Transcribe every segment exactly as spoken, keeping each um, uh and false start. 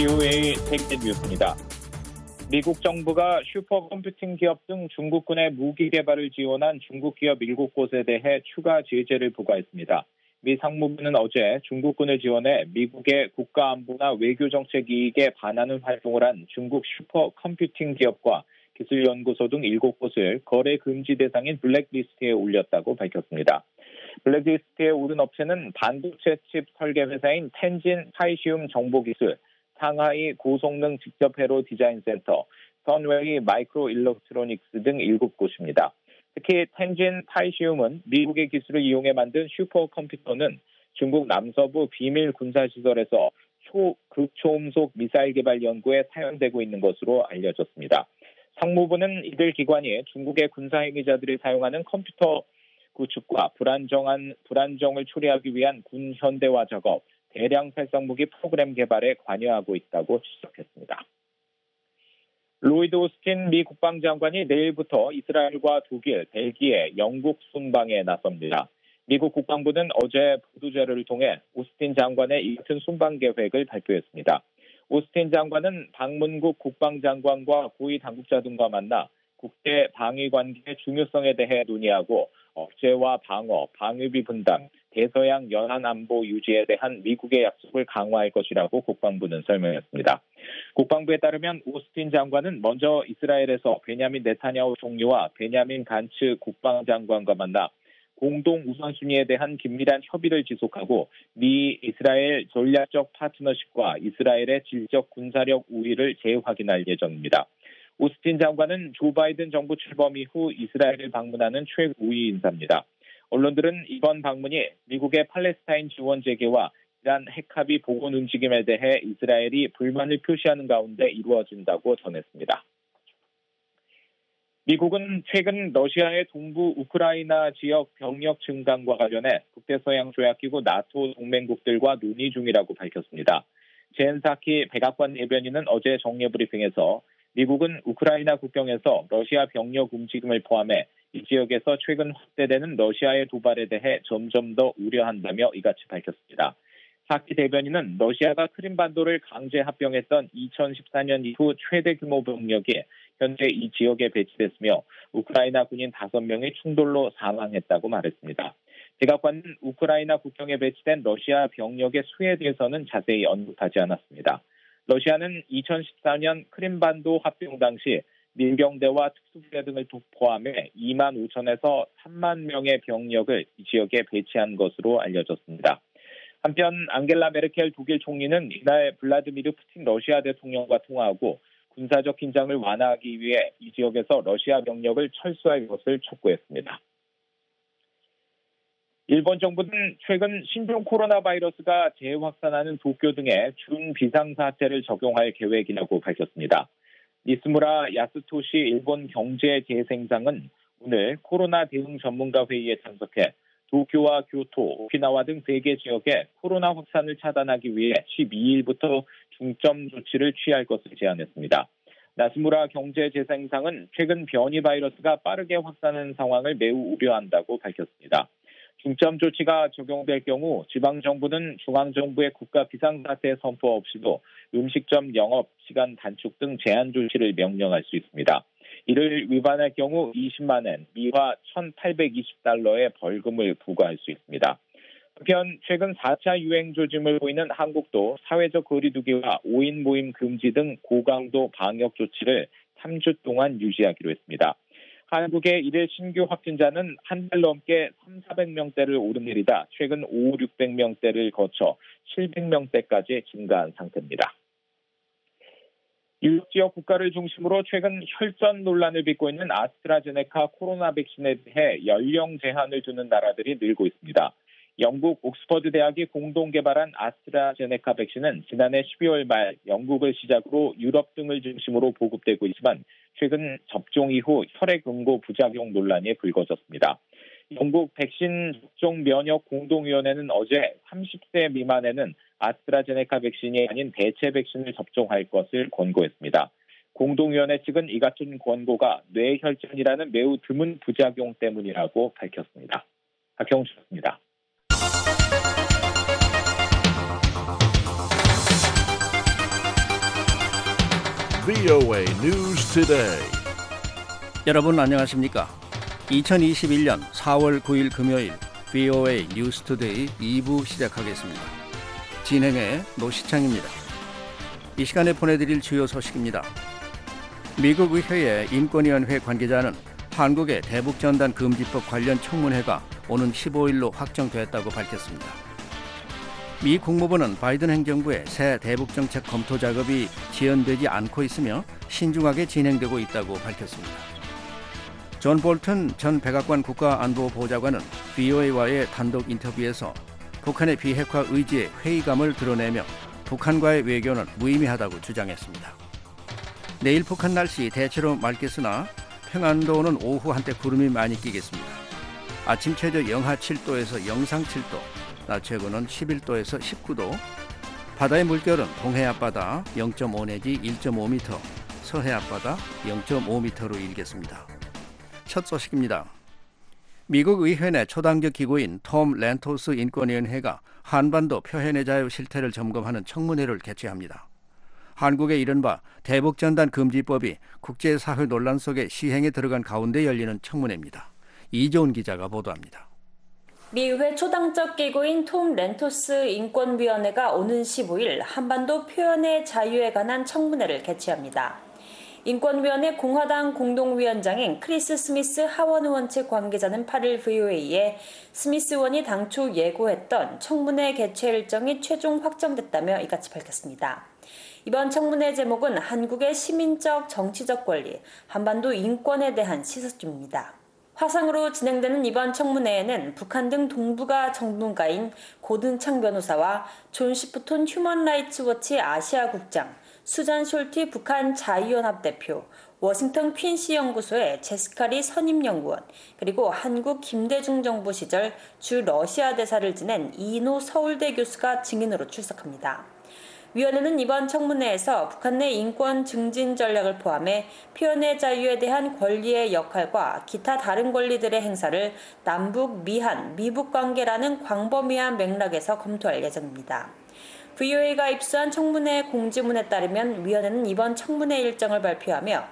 비오에이 세계 뉴스입니다. 미국 정부가 슈퍼컴퓨팅 기업 등 중국군의 무기 개발을 지원한 중국 기업 일곱 곳에 대해 추가 제재를 부과했습니다. 미 상무부는 어제 중국군을 지원해 미국의 국가안보나 외교정책 이익에 반하는 활동을 한 중국 슈퍼컴퓨팅 기업과 기술연구소 등 일곱 곳을 거래 금지 대상인 블랙리스트에 올렸다고 밝혔습니다. 블랙리스트에 오른 업체는 반도체 칩 설계 회사인 텐진 타이시움 정보기술, 상하이 고성능 직접회로 디자인센터, 선웨이 마이크로 일렉트로닉스 등 일곱 곳입니다. 특히 텐진 타이시움은 미국의 기술을 이용해 만든 슈퍼컴퓨터는 중국 남서부 비밀 군사시설에서 초극초음속 미사일 개발 연구에 사용되고 있는 것으로 알려졌습니다. 상무부는 이들 기관이 중국의 군사행위자들이 사용하는 컴퓨터 구축과 불안정한, 불안정을 초래하기 위한 군 현대화 작업, 대량 살상무기 프로그램 개발에 관여하고 있다고 지적했습니다. 로이드 오스틴 미 국방장관이 내일부터 이스라엘과 독일, 벨기에, 영국 순방에 나섭니다. 미국 국방부는 어제 보도자료를 통해 오스틴 장관의 이 같은 순방 계획을 발표했습니다. 오스틴 장관은 방문국 국방장관과 고위 당국자 등과 만나 국제 방위 관계의 중요성에 대해 논의하고 억제와 방어, 방위비 분담, 대서양 연안 안보 유지에 대한 미국의 약속을 강화할 것이라고 국방부는 설명했습니다. 국방부에 따르면 오스틴 장관은 먼저 이스라엘에서 베냐민 네타냐후 총리와 베냐민 간츠 국방장관과 만나 공동 우선순위에 대한 긴밀한 협의를 지속하고 미 이스라엘 전략적 파트너십과 이스라엘의 질적 군사력 우위를 재확인할 예정입니다. 오스틴 장관은 조 바이든 정부 출범 이후 이스라엘을 방문하는 최고위 인사입니다. 언론들은 이번 방문이 미국의 팔레스타인 지원 재개와 이란 핵합의 복원 움직임에 대해 이스라엘이 불만을 표시하는 가운데 이루어진다고 전했습니다. 미국은 최근 러시아의 동부 우크라이나 지역 병력 증강과 관련해 북대서양 조약기구 나토 동맹국들과 논의 중이라고 밝혔습니다. 젠 사키 백악관 대변인은 어제 정례 브리핑에서 미국은 우크라이나 국경에서 러시아 병력 움직임을 포함해 이 지역에서 최근 확대되는 러시아의 도발에 대해 점점 더 우려한다며 이같이 밝혔습니다. 사키 대변인은 러시아가 크림반도를 강제 합병했던 이천십사 년 이후 최대 규모 병력이 현재 이 지역에 배치됐으며 우크라이나 군인 다섯 명이 충돌로 사망했다고 말했습니다. 백악관은 우크라이나 국경에 배치된 러시아 병력의 수에 대해서는 자세히 언급하지 않았습니다. 러시아는 이천십사 년 크림반도 합병 당시 민병대와 특수부대 등을 포함해 이만 오천에서 삼만 명의 병력을 이 지역에 배치한 것으로 알려졌습니다. 한편 앙겔라 메르켈 독일 총리는 이날 블라디미르 푸틴 러시아 대통령과 통화하고 군사적 긴장을 완화하기 위해 이 지역에서 러시아 병력을 철수할 것을 촉구했습니다. 일본 정부는 최근 신종 코로나 바이러스가 재확산하는 도쿄 등에 준비상사태를 적용할 계획이라고 밝혔습니다. 니스무라 야스토시 일본 경제재생상은 오늘 코로나 대응 전문가 회의에 참석해 도쿄와 교토, 오키나와 등 세 개 지역에 코로나 확산을 차단하기 위해 십이 일부터 중점 조치를 취할 것을 제안했습니다. 나스무라 경제재생상은 최근 변이 바이러스가 빠르게 확산하는 상황을 매우 우려한다고 밝혔습니다. 중점 조치가 적용될 경우 지방정부는 중앙정부의 국가 비상사태 선포 없이도 음식점 영업 시간 단축 등 제한 조치를 명령할 수 있습니다. 이를 위반할 경우 이십만 엔, 미화 천팔백이십 달러의 벌금을 부과할 수 있습니다. 한편 최근 사 차 유행 조짐을 보이는 한국도 사회적 거리두기와 오 인 모임 금지 등 고강도 방역 조치를 삼 주 동안 유지하기로 했습니다. 한국의 일일 신규 확진자는 한 달 넘게 삼사백 명대를 오르내리다 최근 오천육백 명대를 거쳐 칠백 명대까지 증가한 상태입니다. 유럽 지역 국가를 중심으로 최근 혈전 논란을 빚고 있는 아스트라제네카 코로나 백신에 대해 연령 제한을 두는 나라들이 늘고 있습니다. 영국 옥스퍼드 대학이 공동 개발한 아스트라제네카 백신은 지난해 십이월 말 영국을 시작으로 유럽 등을 중심으로 보급되고 있지만 최근 접종 이후 혈액 응고 부작용 논란이 불거졌습니다. 영국 백신 접종 면역 공동위원회는 어제 삼십 세 미만에는 아스트라제네카 백신이 아닌 대체 백신을 접종할 것을 권고했습니다. 공동위원회 측은 이 같은 권고가 뇌혈전이라는 매우 드문 부작용 때문이라고 밝혔습니다. 박형주였습니다. 브이오에이 News Today. 여러분 안녕하십니까? 이천이십일 년 사월 구일 금요일 브이오에이 뉴스 투데이 이 부 시작하겠습니다. 진행의 노시창입니다. 이 시간에 보내드릴 주요 소식입니다. 미국 의회의 인권위원회 관계자는 한국의 대북전단 금지법 관련 청문회가 오는 십오일로 확정됐다고 밝혔습니다. 미 국무부는 바이든 행정부의 새 대북정책 검토 작업이 지연되지 않고 있으며 신중하게 진행되고 있다고 밝혔습니다. 존 볼튼 전 백악관 국가안보보좌관은 브이오에이와의 단독 인터뷰에서 북한의 비핵화 의지에 회의감을 드러내며 북한과의 외교는 무의미하다고 주장했습니다. 내일 북한 날씨 대체로 맑겠으나 평안도는 오후 한때 구름이 많이 끼겠습니다. 아침 최저 영하 칠 도에서 영상 칠 도, 낮 최고는 십일 도에서 십구 도, 바다의 물결은 동해 앞바다 영 점 오 내지 일 점 오 미터, 서해 앞바다 영 점 오 미터로 일겠습니다. 첫 소식입니다. 미국 의회 내 초당적 기구인 톰 렌토스 인권위원회가 한반도 표현의 자유 실태를 점검하는 청문회를 개최합니다. 한국의 이른바 대북전단 금지법이 국제사회 논란 속에 시행에 들어간 가운데 열리는 청문회입니다. 이조은 기자가 보도합니다. 미 의회 초당적 기구인 톰 렌토스 인권위원회가 오는 십오일 한반도 표현의 자유에 관한 청문회를 개최합니다. 인권위원회 공화당 공동위원장인 크리스 스미스 하원 의원 측 관계자는 팔일 브이오에이에 스미스 의원이 당초 예고했던 청문회 개최 일정이 최종 확정됐다며 이같이 밝혔습니다. 이번 청문회 제목은 한국의 시민적 정치적 권리, 한반도 인권에 대한 시사점입니다. 화상으로 진행되는 이번 청문회에는 북한 등 동북아 전문가인 고든창 변호사와 존 시프톤 휴먼 라이츠 워치 아시아 국장, 수잔 숄티 북한 자유연합 대표, 워싱턴 퀸시 연구소의 제스카리 선임연구원, 그리고 한국 김대중 정부 시절 주 러시아 대사를 지낸 이인호 서울대 교수가 증인으로 출석합니다. 위원회는 이번 청문회에서 북한 내 인권 증진 전략을 포함해 표현의 자유에 대한 권리의 역할과 기타 다른 권리들의 행사를 남북, 미한, 미북 관계라는 광범위한 맥락에서 검토할 예정입니다. 브이오에이가 입수한 청문회 공지문에 따르면 위원회는 이번 청문회 일정을 발표하며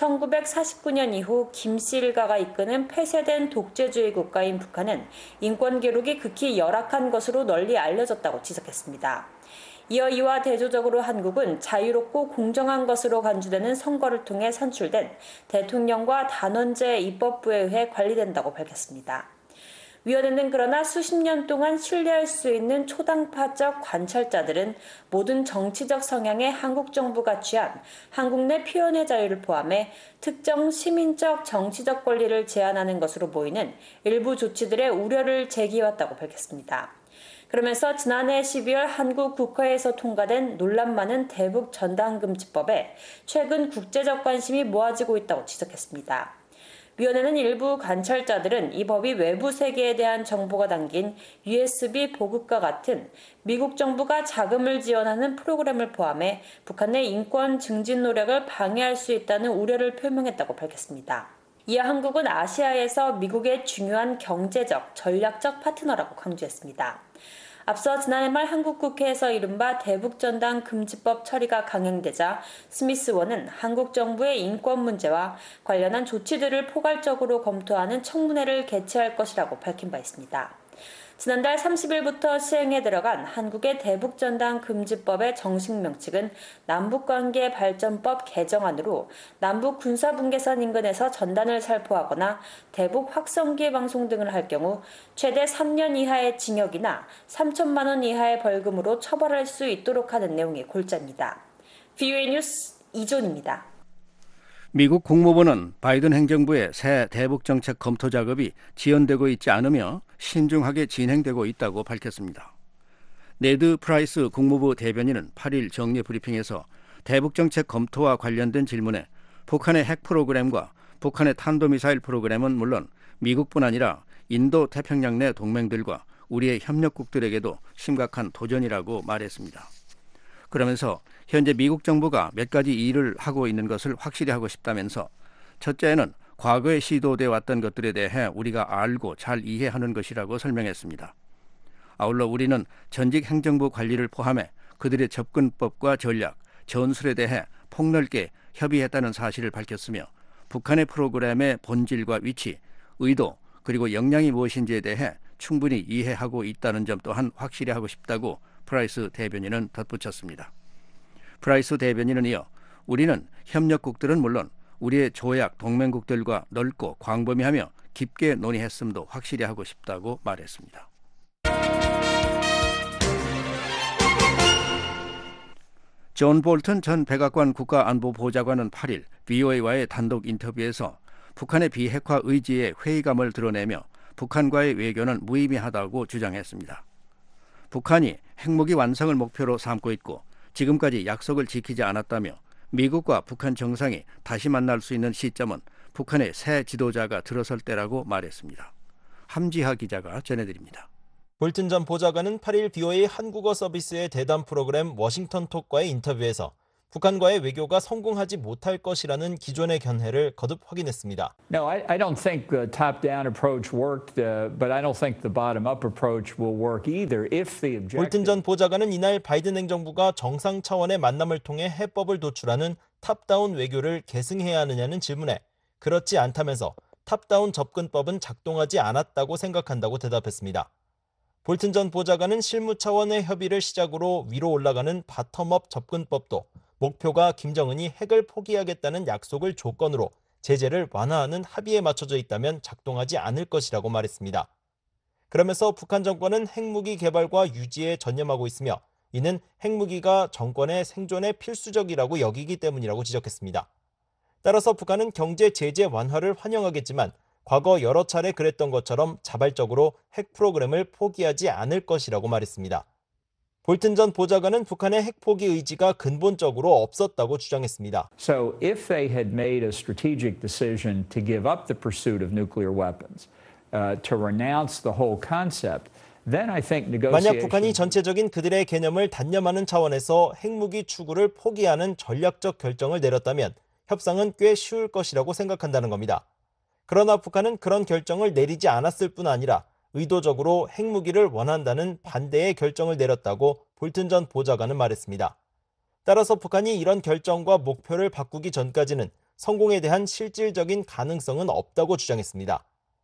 천구백사십구년 이후 김씨 일가가 이끄는 폐쇄된 독재주의 국가인 북한은 인권 기록이 극히 열악한 것으로 널리 알려졌다고 지적했습니다. 이어 이와 대조적으로 한국은 자유롭고 공정한 것으로 간주되는 선거를 통해 선출된 대통령과 단원제 입법부에 의해 관리된다고 밝혔습니다. 위원회는 그러나 수십 년 동안 신뢰할 수 있는 초당파적 관찰자들은 모든 정치적 성향의 한국 정부가 취한 한국 내 표현의 자유를 포함해 특정 시민적 정치적 권리를 제한하는 것으로 보이는 일부 조치들의 우려를 제기해왔다고 밝혔습니다. 그러면서 지난해 십이월 한국 국회에서 통과된 논란 많은 대북 전단금지법에 최근 국제적 관심이 모아지고 있다고 지적했습니다. 위원회는 일부 관찰자들은 이 법이 외부 세계에 대한 정보가 담긴 유에스비 보급과 같은 미국 정부가 자금을 지원하는 프로그램을 포함해 북한 내 인권 증진 노력을 방해할 수 있다는 우려를 표명했다고 밝혔습니다. 이어 한국은 아시아에서 미국의 중요한 경제적, 전략적 파트너라고 강조했습니다. 앞서 지난해 말 한국 국회에서 이른바 대북전단 금지법 처리가 강행되자 스미스 의원은 한국 정부의 인권 문제와 관련한 조치들을 포괄적으로 검토하는 청문회를 개최할 것이라고 밝힌 바 있습니다. 지난달 삼십일부터 시행에 들어간 한국의 대북전단 금지법의 정식 명칭은 남북관계 발전법 개정안으로 남북 군사분계선 인근에서 전단을 살포하거나 대북 확성기 방송 등을 할 경우 최대 삼 년 이하의 징역이나 삼천만 원 이하의 벌금으로 처벌할 수 있도록 하는 내용이 골자입니다. 브이오에이 뉴스 이존입니다. 미국 국무부는 바이든 행정부의 새 대북정책 검토 작업이 지연되고 있지 않으며 신중하게 진행되고 있다고 밝혔습니다. 네드 프라이스 국무부 대변인은 팔일 정례 브리핑에서 대북정책 검토와 관련된 질문에 북한의 핵 프로그램과 북한의 탄도미사일 프로그램은 물론 미국뿐 아니라 인도 태평양 내 동맹들과 우리의 협력국들에게도 심각한 도전이라고 말했습니다. 그러면서 현재 미국 정부가 몇 가지 일을 하고 있는 것을 확실히 하고 싶다면서 첫째는 과거에 시도돼 왔던 것들에 대해 우리가 알고 잘 이해하는 것이라고 설명했습니다. 아울러 우리는 전직 행정부 관리를 포함해 그들의 접근법과 전략, 전술에 대해 폭넓게 협의했다는 사실을 밝혔으며 북한의 프로그램의 본질과 위치, 의도 그리고 역량이 무엇인지에 대해 충분히 이해하고 있다는 점 또한 확실히 하고 싶다고 프라이스 대변인은 덧붙였습니다. 프라이스 대변인은 이어 우리는 협력국들은 물론 우리의 조약 동맹국들과 넓고 광범위하며 깊게 논의했음도 확실히 하고 싶다고 말했습니다. 존 볼튼 전 백악관 국가안보보좌관은 팔 일 브이오에이와의 단독 인터뷰에서 북한의 비핵화 의지에 회의감을 드러내며 북한과의 외교는 무의미하다고 주장했습니다. 북한이 핵무기 완성을 목표로 삼고 있고 지금까지 약속을 지키지 않았다며 미국과 북한 정상이 다시 만날 수 있는 시점은 북한의 새 지도자가 들어설 때라고 말했습니다. 함지하 기자가 전해드립니다. 볼튼 전 보좌관은 팔 일 브이오에이 한국어 서비스의 대담 프로그램 워싱턴 톡과의 인터뷰에서 북한과의 외교가 성공하지 못할 것이라는 기존의 견해를 거듭 확인했습니다. No, I, I don't think the top-down approach worked, uh, but I don't think the bottom-up approach will work either if the objective... 볼튼 전 보좌관은 이날 바이든 행정부가 정상 차원의 만남을 통해 해법을 도출하는 탑다운 외교를 계승해야 하느냐는 질문에 그렇지 않다면서 탑다운 접근법은 작동하지 않았다고 생각한다고 대답했습니다. 볼튼 전 보좌관은 실무 차원의 협의를 시작으로 위로 올라가는 바텀업 접근법도 목표가 김정은이 핵을 포기하겠다는 약속을 조건으로 제재를 완화하는 합의에 맞춰져 있다면 작동하지 않을 것이라고 말했습니다. 그러면서 북한 정권은 핵무기 개발과 유지에 전념하고 있으며 이는 핵무기가 정권의 생존에 필수적이라고 여기기 때문이라고 지적했습니다. 따라서 북한은 경제 제재 완화를 환영하겠지만 과거 여러 차례 그랬던 것처럼 자발적으로 핵 프로그램을 포기하지 않을 것이라고 말했습니다. 볼튼 전 보좌관은 북한의 핵 포기 의지가 근본적으로 없었다고 주장했습니다. So if they had made a strategic decision to give up the pursuit of nuclear weapons, uh, to renounce the whole concept, then I think negotiations... 만약 북한이 전체적인 그들의 개념을 단념하는 차원에서 핵무기 추구를 포기하는 전략적 결정을 내렸다면 협상은 꽤 쉬울 것이라고 생각한다는 겁니다. 그러나 북한은 그런 결정을 내리지 않았을 뿐 아니라 의도적으로 핵무기를 원한다는 반대의 결정을 내렸다고 볼튼 전 보좌관은 말했습니다. 따라서 북한이 이런 결정과 목표를 바꾸기 전까지는 성공에 대한 실질적인 가능성은 없다고 주장했습니다.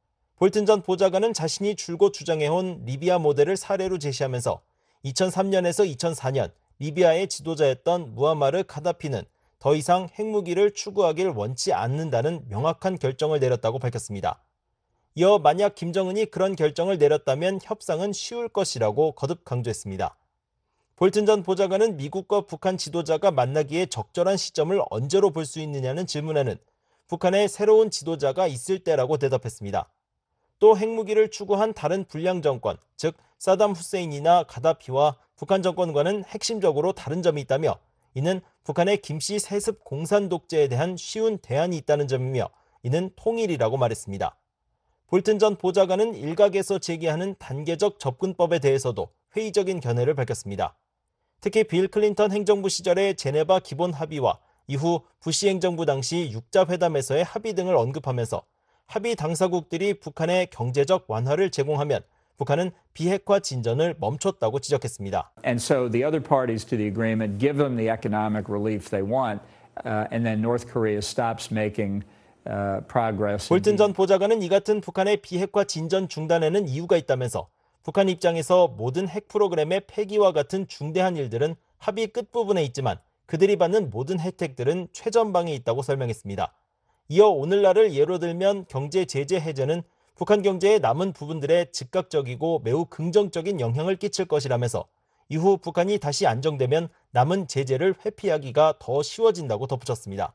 볼튼 전 보좌관은 자신이 줄곧 주장해온 리비아 모델을 사례로 제시하면서 이천삼 년에서 이천사 년 리비아의 지도자였던 무아마르 카다피는 더 이상 핵무기를 추구하길 원치 않는다는 명확한 결정을 내렸다고 밝혔습니다. 이어 만약 김정은이 그런 결정을 내렸다면 협상은 쉬울 것이라고 거듭 강조했습니다. 볼튼 전 보좌관은 미국과 북한 지도자가 만나기에 적절한 시점을 언제로 볼 수 있느냐는 질문에는 북한의 새로운 지도자가 있을 때라고 대답했습니다. 또 핵무기를 추구한 다른 불량 정권, 즉 사담 후세인이나 가다피와 북한 정권과는 핵심적으로 다른 점이 있다며 이는 북한의 김씨 세습 공산 독재에 대한 쉬운 대안이 있다는 점이며 이는 통일이라고 말했습니다. 볼튼 전 보좌관은 일각에서 제기하는 단계적 접근법에 대해서도 회의적인 견해를 밝혔습니다. 특히 빌 클린턴 행정부 시절의 제네바 기본 합의와 이후 부시 행정부 당시 육자 회담에서의 합의 등을 언급하면서 합의 당사국들이 북한의 경제적 완화를 제공하면 북한은 비핵화 진전을 멈췄다고 지적했습니다. And so the other parties to the agreement give them the economic relief they want, uh, and then North Korea stops making uh, progress. 볼튼 전 보좌관은 이 같은 북한의 비핵화 진전 중단에는 이유가 있다면서 북한 입장에서 모든 핵 프로그램의 폐기와 같은 중대한 일들은 합의 끝부분에 있지만 그들이 받는 모든 혜택들은 최전방에 있다고 설명했습니다. 이어 오늘날을 예로 들면 경제 제재 해제는 북한 경제의 남은 부분들에 즉각적이고 매우 긍정적인 영향을 끼칠 것이라면서 이후 북한이 다시 안정되면 남은 제재를 회피하기가 더 쉬워진다고 덧붙였습니다.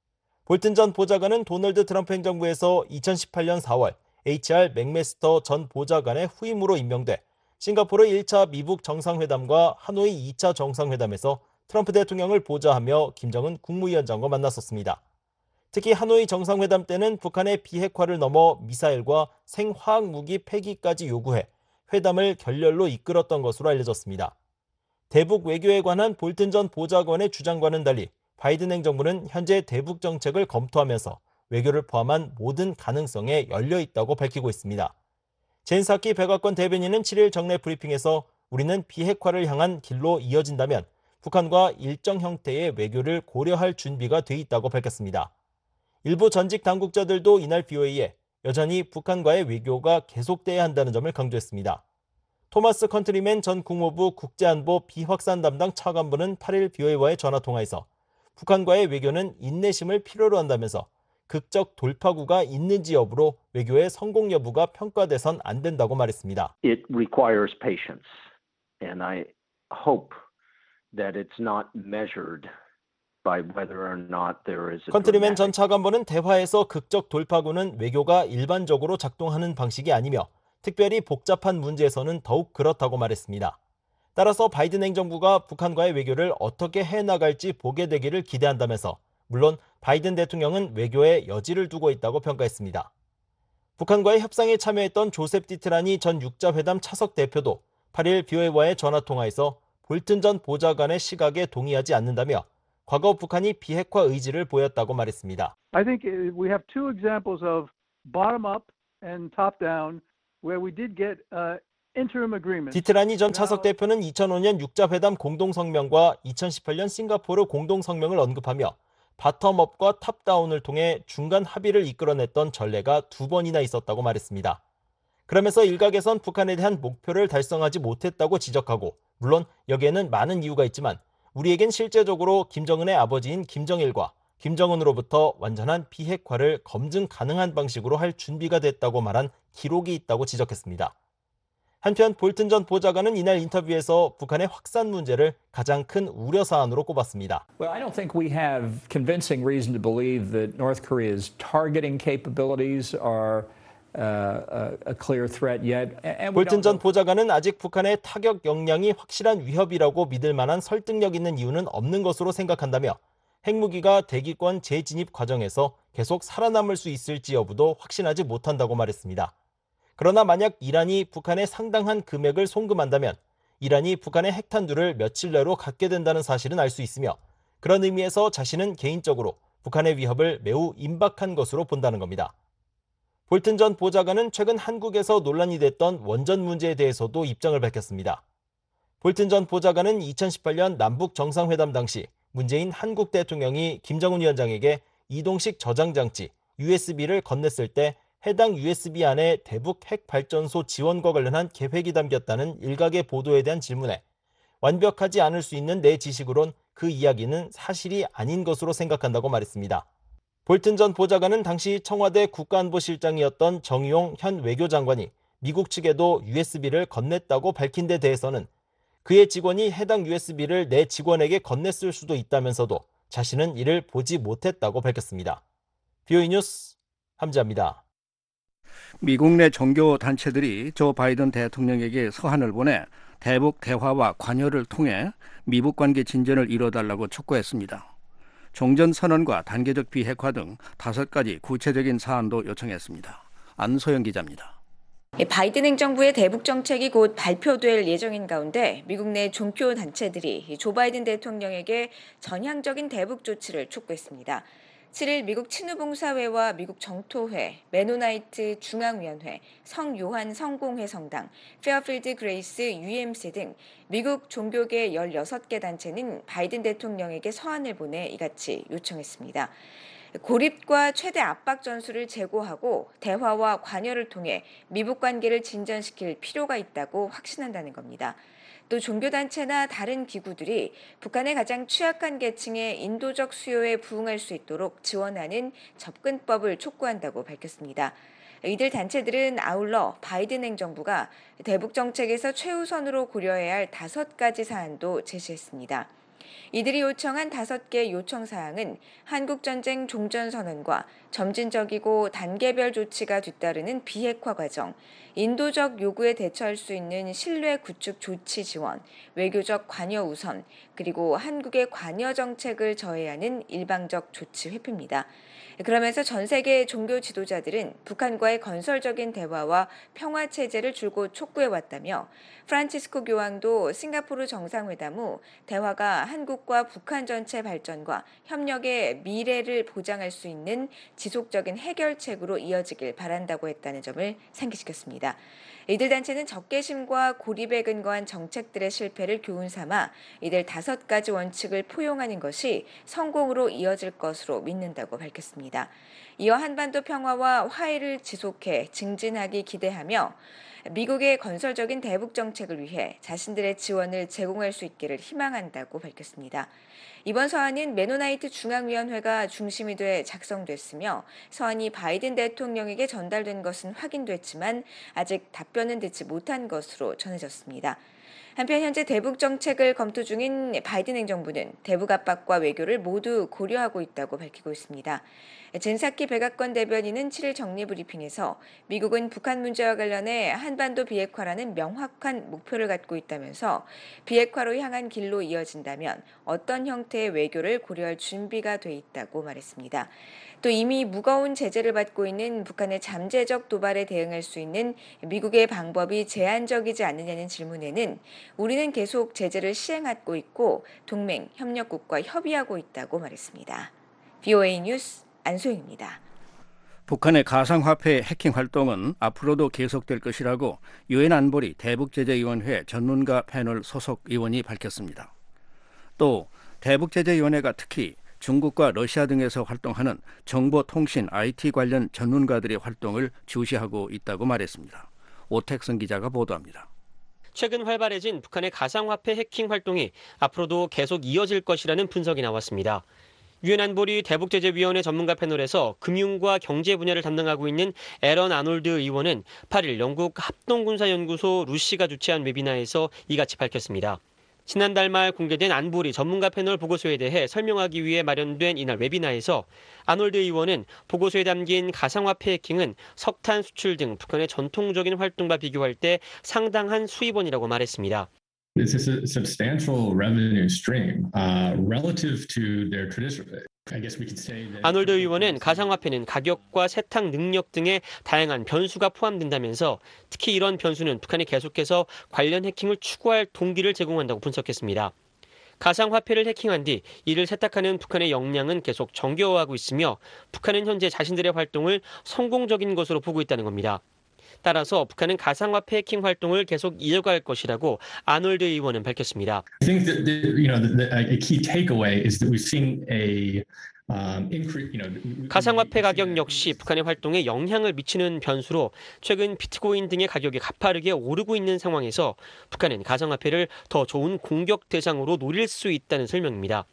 볼튼 전 보좌관은 도널드 트럼프 행정부에서 이천십팔 년 사월 에이치알 맥메스터 전 보좌관의 후임으로 임명돼 싱가포르 일 차 미북 정상회담과 하노이 이 차 정상회담에서 트럼프 대통령을 보좌하며 김정은 국무위원장과 만났었습니다. 특히 하노이 정상회담 때는 북한의 비핵화를 넘어 미사일과 생화학무기 폐기까지 요구해 회담을 결렬로 이끌었던 것으로 알려졌습니다. 대북 외교에 관한 볼튼 전 보좌관의 주장과는 달리 바이든 행정부는 현재 대북 정책을 검토하면서 외교를 포함한 모든 가능성에 열려있다고 밝히고 있습니다. 젠 사키 백악관 대변인은 칠 일 정례 브리핑에서 우리는 비핵화를 향한 길로 이어진다면 북한과 일정 형태의 외교를 고려할 준비가 돼 있다고 밝혔습니다. 일부 전직 당국자들도 이날 비오에이에 여전히 북한과의 외교가 계속돼야 한다는 점을 강조했습니다. 토마스 컨트리맨 전 국무부 국제안보 비확산 담당 차관보는 팔 일 비오에이와의 전화통화에서 북한과의 외교는 인내심을 필요로 한다면서 극적 돌파구가 있는지 여부로 외교의 성공 여부가 평가돼선 안 된다고 말했습니다. It requires patience, and I hope that it's not measured by whether or not there is a 컨트리맨 전 차관보는 대화에서 극적 돌파구는 외교가 일반적으로 작동하는 방식이 아니며 특별히 복잡한 문제에서는 더욱 그렇다고 말했습니다. 따라서 바이든 행정부가 북한과의 외교를 어떻게 해나갈지 보게 되기를 기대한다면서 물론 바이든 대통령은 외교에 여지를 두고 있다고 평가했습니다. 북한과의 협상에 참여했던 조셉 디트라니 전 육자회담 차석 대표도 팔 일 비오에이와의 전화통화에서 볼튼 전 보좌관의 시각에 동의하지 않는다며 과거 북한이 비핵화 의지를 보였다고 말했습니다. I think we have two examples of bottom up and top down where we did get uh, interim agreements. 디트라니 전 차석 대표는 이천오 년 육자회담 공동성명과 이천십팔 년 싱가포르 공동성명을 언급하며 바텀업과 탑다운을 통해 중간 합의를 이끌어냈던 전례가 두 번이나 있었다고 말했습니다. 그러면서 일각에선 북한에 대한 목표를 달성하지 못했다고 지적하고 물론 여기에는 많은 이유가 있지만 우리에겐 실제적으로 김정은의 아버지인 김정일과 김정은으로부터 완전한 비핵화를 검증 가능한 방식으로 할 준비가 됐다고 말한 기록이 있다고 지적했습니다. 한편 볼튼 전 보좌관은 이날 인터뷰에서 북한의 확산 문제를 가장 큰 우려 사안으로 꼽았습니다. Well, I don't think we have convincing reason to believe that North Korea's targeting capabilities are uh, a clear threat yet. And we 볼튼 don't 전 know. 보좌관은 아직 북한의 타격 역량이 확실한 위협이라고 믿을 만한 설득력 있는 이유는 없는 것으로 생각한다며 핵무기가 대기권 재진입 과정에서 계속 살아남을 수 있을지 여부도 확신하지 못한다고 말했습니다. 그러나 만약 이란이 북한에 상당한 금액을 송금한다면 이란이 북한의 핵탄두를 며칠 내로 갖게 된다는 사실은 알 수 있으며 그런 의미에서 자신은 개인적으로 북한의 위협을 매우 임박한 것으로 본다는 겁니다. 볼튼 전 보좌관은 최근 한국에서 논란이 됐던 원전 문제에 대해서도 입장을 밝혔습니다. 볼튼 전 보좌관은 이천십팔 년 남북 정상회담 당시 문재인 한국 대통령이 김정은 위원장에게 이동식 저장장치 유에스비를 건넸을 때 해당 유에스비 안에 대북 핵발전소 지원과 관련한 계획이 담겼다는 일각의 보도에 대한 질문에 완벽하지 않을 수 있는 내 지식으론 그 이야기는 사실이 아닌 것으로 생각한다고 말했습니다. 볼튼 전 보좌관은 당시 청와대 국가안보실장이었던 정의용 현 외교장관이 미국 측에도 유에스비를 건넸다고 밝힌 데 대해서는 그의 직원이 해당 유에스비를 내 직원에게 건넸을 수도 있다면서도 자신은 이를 보지 못했다고 밝혔습니다. 비오이 뉴스 함지아입니다. 미국 내 종교 단체들이 조 바이든 대통령에게 서한을 보내 대북 대화와 관여를 통해 미북 관계 진전을 이뤄달라고 촉구했습니다. 종전선언과 단계적 비핵화 등 다섯 가지 구체적인 사안도 요청했습니다. 안소영 기자입니다. 바이든 행정부의 대북 정책이 곧 발표될 예정인 가운데 미국 내 종교 단체들이 조 바이든 대통령에게 전향적인 대북 조치를 촉구했습니다. 칠 일 미국 친후봉사회와 미국 정토회, 메노나이트 중앙위원회, 성요한 성공회 성당, 페어필드 그레이스 유엠씨 등 미국 종교계 열여섯 개 단체는 바이든 대통령에게 서한을 보내 이같이 요청했습니다. 고립과 최대 압박 전술을 제고하고 대화와 관여를 통해 미북 관계를 진전시킬 필요가 있다고 확신한다는 겁니다. 또 종교단체나 다른 기구들이 북한의 가장 취약한 계층의 인도적 수요에 부응할 수 있도록 지원하는 접근법을 촉구한다고 밝혔습니다. 이들 단체들은 아울러 바이든 행정부가 대북 정책에서 최우선으로 고려해야 할 다섯 가지 사안도 제시했습니다. 이들이 요청한 다섯 개 요청 사항은 한국전쟁 종전선언과 점진적이고 단계별 조치가 뒤따르는 비핵화 과정, 인도적 요구에 대처할 수 있는 신뢰 구축 조치 지원, 외교적 관여 우선, 그리고 한국의 관여 정책을 저해하는 일방적 조치 회피입니다. 그러면서 전 세계 종교 지도자들은 북한과의 건설적인 대화와 평화 체제를 줄곧 촉구해왔다며 프란치스코 교황도 싱가포르 정상회담 후 대화가 한국과 북한 전체 발전과 협력의 미래를 보장할 수 있는 지속적인 해결책으로 이어지길 바란다고 했다는 점을 상기시켰습니다. 이들 단체는 적개심과 고립에 근거한 정책들의 실패를 교훈 삼아 이들 다섯 가지 원칙을 포용하는 것이 성공으로 이어질 것으로 믿는다고 밝혔습니다. 이어 한반도 평화와 화해를 지속해 증진하기 기대하며 미국의 건설적인 대북 정책을 위해 자신들의 지원을 제공할 수 있기를 희망한다고 밝혔습니다. 이번 서한은 메노나이트 중앙위원회가 중심이 돼 작성됐으며 서한이 바이든 대통령에게 전달된 것은 확인됐지만 아직 답변은 듣지 못한 것으로 전해졌습니다. 한편 현재 대북 정책을 검토 중인 바이든 행정부는 대북 압박과 외교를 모두 고려하고 있다고 밝히고 있습니다. 젠사키 백악관 대변인은 칠 일 정례 브리핑에서 미국은 북한 문제와 관련해 한반도 비핵화라는 명확한 목표를 갖고 있다면서 비핵화로 향한 길로 이어진다면 어떤 형태의 외교를 고려할 준비가 돼 있다고 말했습니다. 또 이미 무거운 제재를 받고 있는 북한의 잠재적 도발에 대응할 수 있는 미국의 방법이 제한적이지 않느냐는 질문에는 우리는 계속 제재를 시행하고 있고 동맹, 협력국과 협의하고 있다고 말했습니다. 브이오에이 뉴스 안소영입니다. 북한의 가상화폐 해킹 활동은 앞으로도 계속될 것이라고 유엔 안보리 대북제재위원회 전문가 패널 소속 의원이 밝혔습니다. 또 대북제재위원회가 특히 중국과 러시아 등에서 활동하는 정보통신 아이티 관련 전문가들의 활동을 주시하고 있다고 말했습니다. 오택선 기자가 보도합니다. 최근 활발해진 북한의 가상화폐 해킹 활동이 앞으로도 계속 이어질 것이라는 분석이 나왔습니다. 유엔 안보리 대북제재위원회 전문가 패널에서 금융과 경제 분야를 담당하고 있는 에런 아놀드 의원은 팔 일 영국 합동군사연구소 루시가 주최한 웨비나에서 이같이 밝혔습니다. 지난달 말 공개된 안보리 전문가 패널 보고서에 대해 설명하기 위해 마련된 이날 웨비나에서 아놀드 의원은 보고서에 담긴 가상화폐 해킹은 석탄 수출 등 북한의 전통적인 활동과 비교할 때 상당한 수입원이라고 말했습니다. This is a substantial revenue stream uh, relative to their traditional. I guess we could say that. 아놀드 의원은 가상화폐는 가격과 세탁 능력 등의 다양한 변수가 포함된다면서 특히 이런 변수는 북한이 계속해서 관련 해킹을 추구할 동기를 제공한다고 분석했습니다. 가상화폐를 해킹한 뒤 이를 세탁하는 북한의 역량은 계속 정교화하고 있으며 북한은 현재 자신들의 활동을 성공적인 것으로 보고 있다는 겁니다. 따라서 북한은 가상화폐 해킹 활동을 계속 이어갈 것이라고 아놀드 의원은 밝혔습니다. I think that the, you know the, a key takeaway is that we've seen a um, increase. You know, 가상화폐 가격 역시 북한의 활동에 영향을 미치는 변수로 최근 비트코인 등의 가격이 가파르게 오르고 있는 상황에서 북한은 가상화폐를 더 좋은 공격 대상으로 노릴 수 있다는 설명입니다.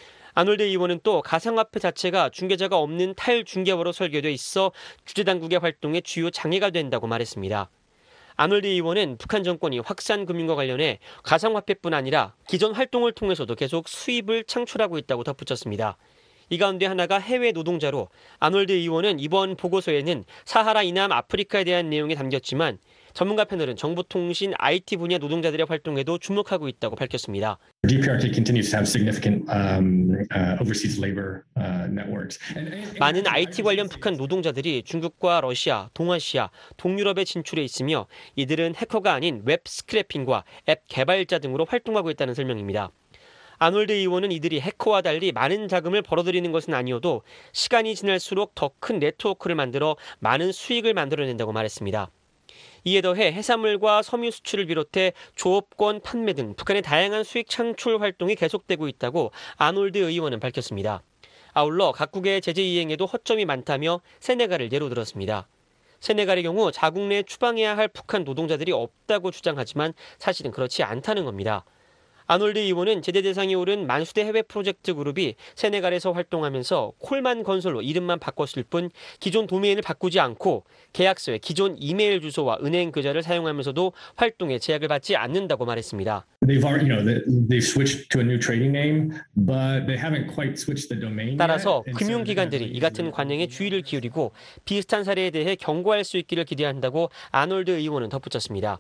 아놀드 의원은 또 가상화폐 자체가 중개자가 없는 탈중개화로 설계돼 있어 주재당국의 활동에 주요 장애가 된다고 말했습니다. 아놀드 의원은 북한 정권이 확산 금융과 관련해 가상화폐뿐 아니라 기존 활동을 통해서도 계속 수입을 창출하고 있다고 덧붙였습니다. 이 가운데 하나가 해외 노동자로 아놀드 의원은 이번 보고서에는 사하라 이남 아프리카에 대한 내용이 담겼지만 전문가 패널은 정보통신 아이티 분야 노동자들의 활동에도 주목하고 있다고 밝혔습니다. 디피아르티 continues to have significant um, uh, overseas labor uh, networks. And, and, 많은 아이티 관련 북한 노동자들이 중국과 러시아, 동아시아, 동유럽에 진출해 있으며 이들은 해커가 아닌 웹 스크래핑과 앱 개발자 등으로 활동하고 있다는 설명입니다. 아놀드 의원은 이들이 해커와 달리 많은 자금을 벌어들이는 것은 아니어도 시간이 지날수록 더 큰 네트워크를 만들어 많은 수익을 만들어낸다고 말했습니다. 이에 더해 해산물과 섬유 수출을 비롯해 조업권 판매 등 북한의 다양한 수익 창출 활동이 계속되고 있다고 아놀드 의원은 밝혔습니다. 아울러 각국의 제재 이행에도 허점이 많다며 세네갈을 예로 들었습니다. 세네갈의 경우 자국 내 추방해야 할 북한 노동자들이 없다고 주장하지만 사실은 그렇지 않다는 겁니다. 아놀드 의원은 제재 대상이 오른 만수대 해외 프로젝트 그룹이 세네갈에서 활동하면서 콜만 건설로 이름만 바꿨을 뿐 기존 도메인을 바꾸지 않고 계약서에 기존 이메일 주소와 은행 계좌를 사용하면서도 활동에 제약을 받지 않는다고 말했습니다. They've already, you know, they've switched to a new trading name, but they haven't quite switched the domain. 따라서 금융기관들이 이 같은 관행에 주의를 기울이고 비슷한 사례에 대해 경고할 수 있기를 기대한다고 아놀드 의원은 덧붙였습니다.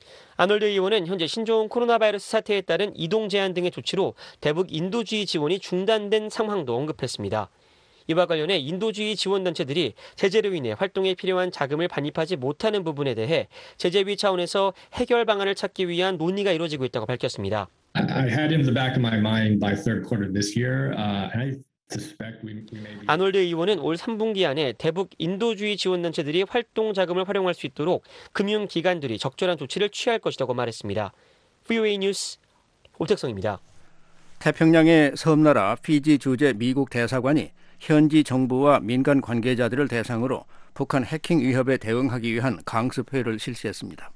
아놀드 의원은 현재 신종 코로나 바이러스 사태에 따른 이동 제한 등의 조치로 대북 인도주의 지원이 중단된 상황도 언급했습니다. 이와 관련해 인도주의 지원단체들이 제재로 인해 활동에 필요한 자금을 반입하지 못하는 부분에 대해 제재위 차원에서 해결 방안을 찾기 위한 논의가 이루어지고 있다고 밝혔습니다. I had in the back of my mind by third quarter this year, uh, and I 아놀드 의원은 올 삼 분기 안에 대북 인도주의 지원단체들이 활동 자금을 활용할 수 있도록 금융기관들이 적절한 조치를 취할 것이라고 말했습니다. 브이오에이 뉴스 오택성입니다. 태평양의 섬나라 피지 주재 미국 대사관이 현지 정부와 민간 관계자들을 대상으로 북한 해킹 위협에 대응하기 위한 강습회를 실시했습니다.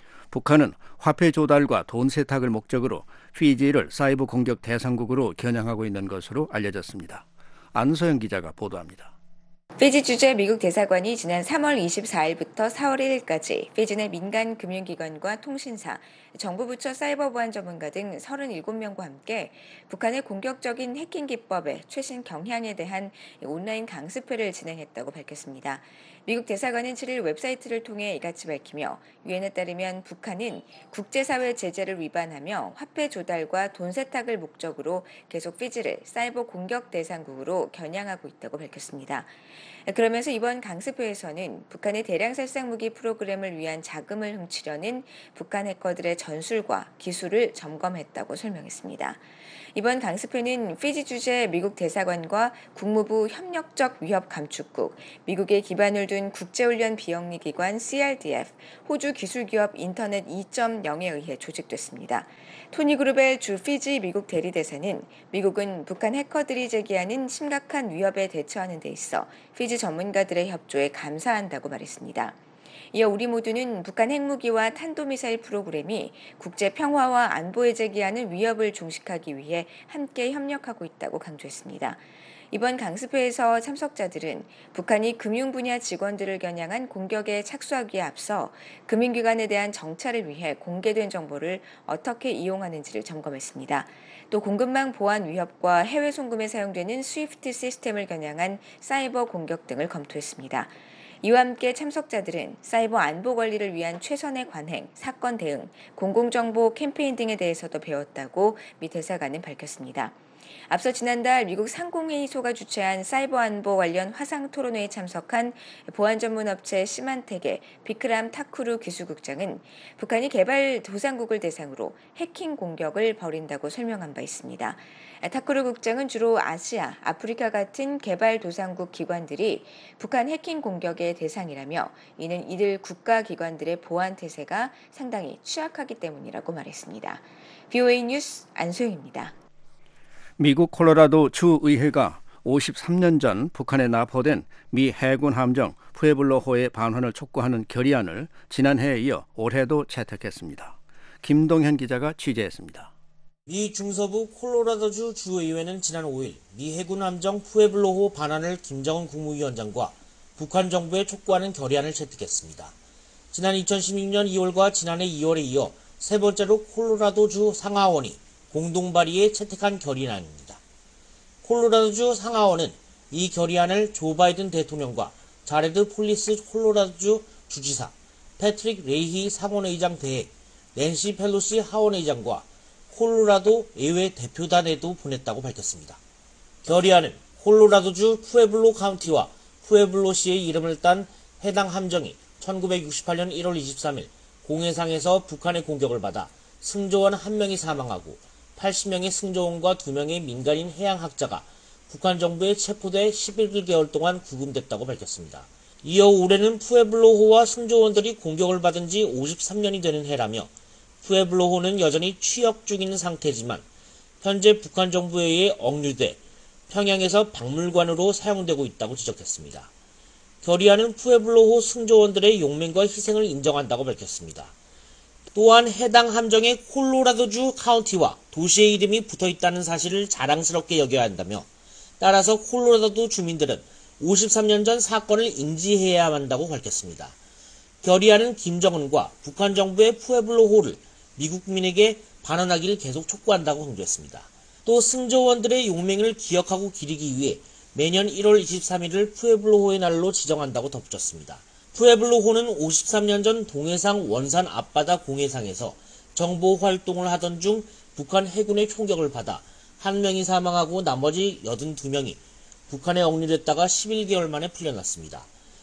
북한은 화폐 조달과 돈 세탁을 목적으로 피지를 사이버 공격 대상국으로 겨냥하고 있는 것으로 알려졌습니다. 안소영 기자가 보도합니다. 피지 주재 미국 대사관이 지난 삼월 이십사일부터 사월 일일까지 피지 내 민간 금융기관과 통신사, 정부 부처 사이버 보안 전문가 등 서른일곱 명과 함께 북한의 공격적인 해킹 기법의 최신 경향에 대한 온라인 강습회를 진행했다고 밝혔습니다. 미국 대사관은 칠일 웹사이트를 통해 이같이 밝히며 유엔에 따르면 북한은 국제사회 제재를 위반하며 화폐 조달과 돈 세탁을 목적으로 계속 피지를 사이버 공격 대상국으로 겨냥하고 있다고 밝혔습니다. 그러면서 이번 강습회에서는 북한의 대량 살상 무기 프로그램을 위한 자금을 훔치려는 북한 해커들의 전술과 기술을 점검했다고 설명했습니다. 이번 강습회는 피지 주재 미국 대사관과 국무부 협력적 위협 감축국, 미국에 기반을 둔 국제훈련 비영리기관 씨알디에프, 호주 기술기업 인터넷 이 점 영에 의해 조직됐습니다. 토니그룹의 주 피지 미국 대리대사는 미국은 북한 해커들이 제기하는 심각한 위협에 대처하는 데 있어 피지 전문가들의 협조에 감사한다고 말했습니다. 이어 우리 모두는 북한 핵무기와 탄도미사일 프로그램이 국제 평화와 안보에 제기하는 위협을 종식하기 위해 함께 협력하고 있다고 강조했습니다. 이번 강습회에서 참석자들은 북한이 금융 분야 직원들을 겨냥한 공격에 착수하기에 앞서 금융기관에 대한 정찰을 위해 공개된 정보를 어떻게 이용하는지를 점검했습니다. 또 공급망 보안 위협과 해외 송금에 사용되는 스위프트 시스템을 겨냥한 사이버 공격 등을 검토했습니다. 이와 함께 참석자들은 사이버 안보 관리를 위한 최선의 관행, 사건 대응, 공공정보 캠페인 등에 대해서도 배웠다고 미 대사관은 밝혔습니다. 앞서 지난달 미국 상공회의소가 주최한 사이버 안보 관련 화상 토론회에 참석한 보안 전문 업체 시만텍의 비크람 타쿠르 기술국장은 북한이 개발 도상국을 대상으로 해킹 공격을 벌인다고 설명한 바 있습니다. 타쿠르 국장은 주로 아시아, 아프리카 같은 개발 도상국 기관들이 북한 해킹 공격의 대상이라며 이는 이들 국가 기관들의 보안 태세가 상당히 취약하기 때문이라고 말했습니다. 브이오에이 뉴스 안소영입니다. 미국 콜로라도 주의회가 오십삼 년 전 북한에 납포된 미 해군 함정 푸에블로호의 반환을 촉구하는 결의안을 지난해에 이어 올해도 채택했습니다. 김동현 기자가 취재했습니다. 미 중서부 콜로라도주 주의회는 지난 오일 미 해군 함정 푸에블로호 반환을 김정은 국무위원장과 북한 정부에 촉구하는 결의안을 채택했습니다. 지난 이천십육 년 이월과 지난해 이월에 이어 세 번째로 콜로라도주 상하원이 공동 발의에 채택한 결의안입니다. 콜로라도주 상하원은 이 결의안을 조 바이든 대통령과 자레드 폴리스 콜로라도주 주지사, 패트릭 레이히 상원의장 대행, 낸시 펠로시 하원의장과 콜로라도 의회 대표단에도 보냈다고 밝혔습니다. 결의안은 콜로라도주 푸에블로 카운티와 푸에블로시의 이름을 딴 해당 함정이 천구백육십팔 년 일월 이십삼일 공해상에서 북한의 공격을 받아 승조원 한 명이 사망하고 팔십 명의 승조원과 두 명의 민간인 해양학자가 북한 정부에 체포돼 십일 개월 동안 구금됐다고 밝혔습니다. 이어 올해는 푸에블로호와 승조원들이 공격을 받은 지 오십삼 년이 되는 해라며 푸에블로호는 여전히 취역 중인 상태지만 현재 북한 정부에 의해 억류돼 평양에서 박물관으로 사용되고 있다고 지적했습니다. 결의안은 푸에블로호 승조원들의 용맹과 희생을 인정한다고 밝혔습니다. 또한 해당 함정에 콜로라도주 카운티와 도시의 이름이 붙어있다는 사실을 자랑스럽게 여겨야 한다며 따라서 콜로라도 주민들은 오십삼 년 전 사건을 인지해야 한다고 밝혔습니다. 결의안은 김정은과 북한 정부의 푸에블로호를 미국 국민에게 반환하기를 계속 촉구한다고 강조했습니다. 또 승조원들의 용맹을 기억하고 기리기 위해 매년 일월 이십삼일을 푸에블로호의 날로 지정한다고 덧붙였습니다. 푸에블로호는 오십삼 년 전 동해상 원산 앞바다 공해상에서 정보 활동을 하던 중 북한 해군의 총격을 받아 한 명이 사망하고 나머지 여든두 명이 북한에 억류됐다가 십일 개월 만에 풀려났습니다.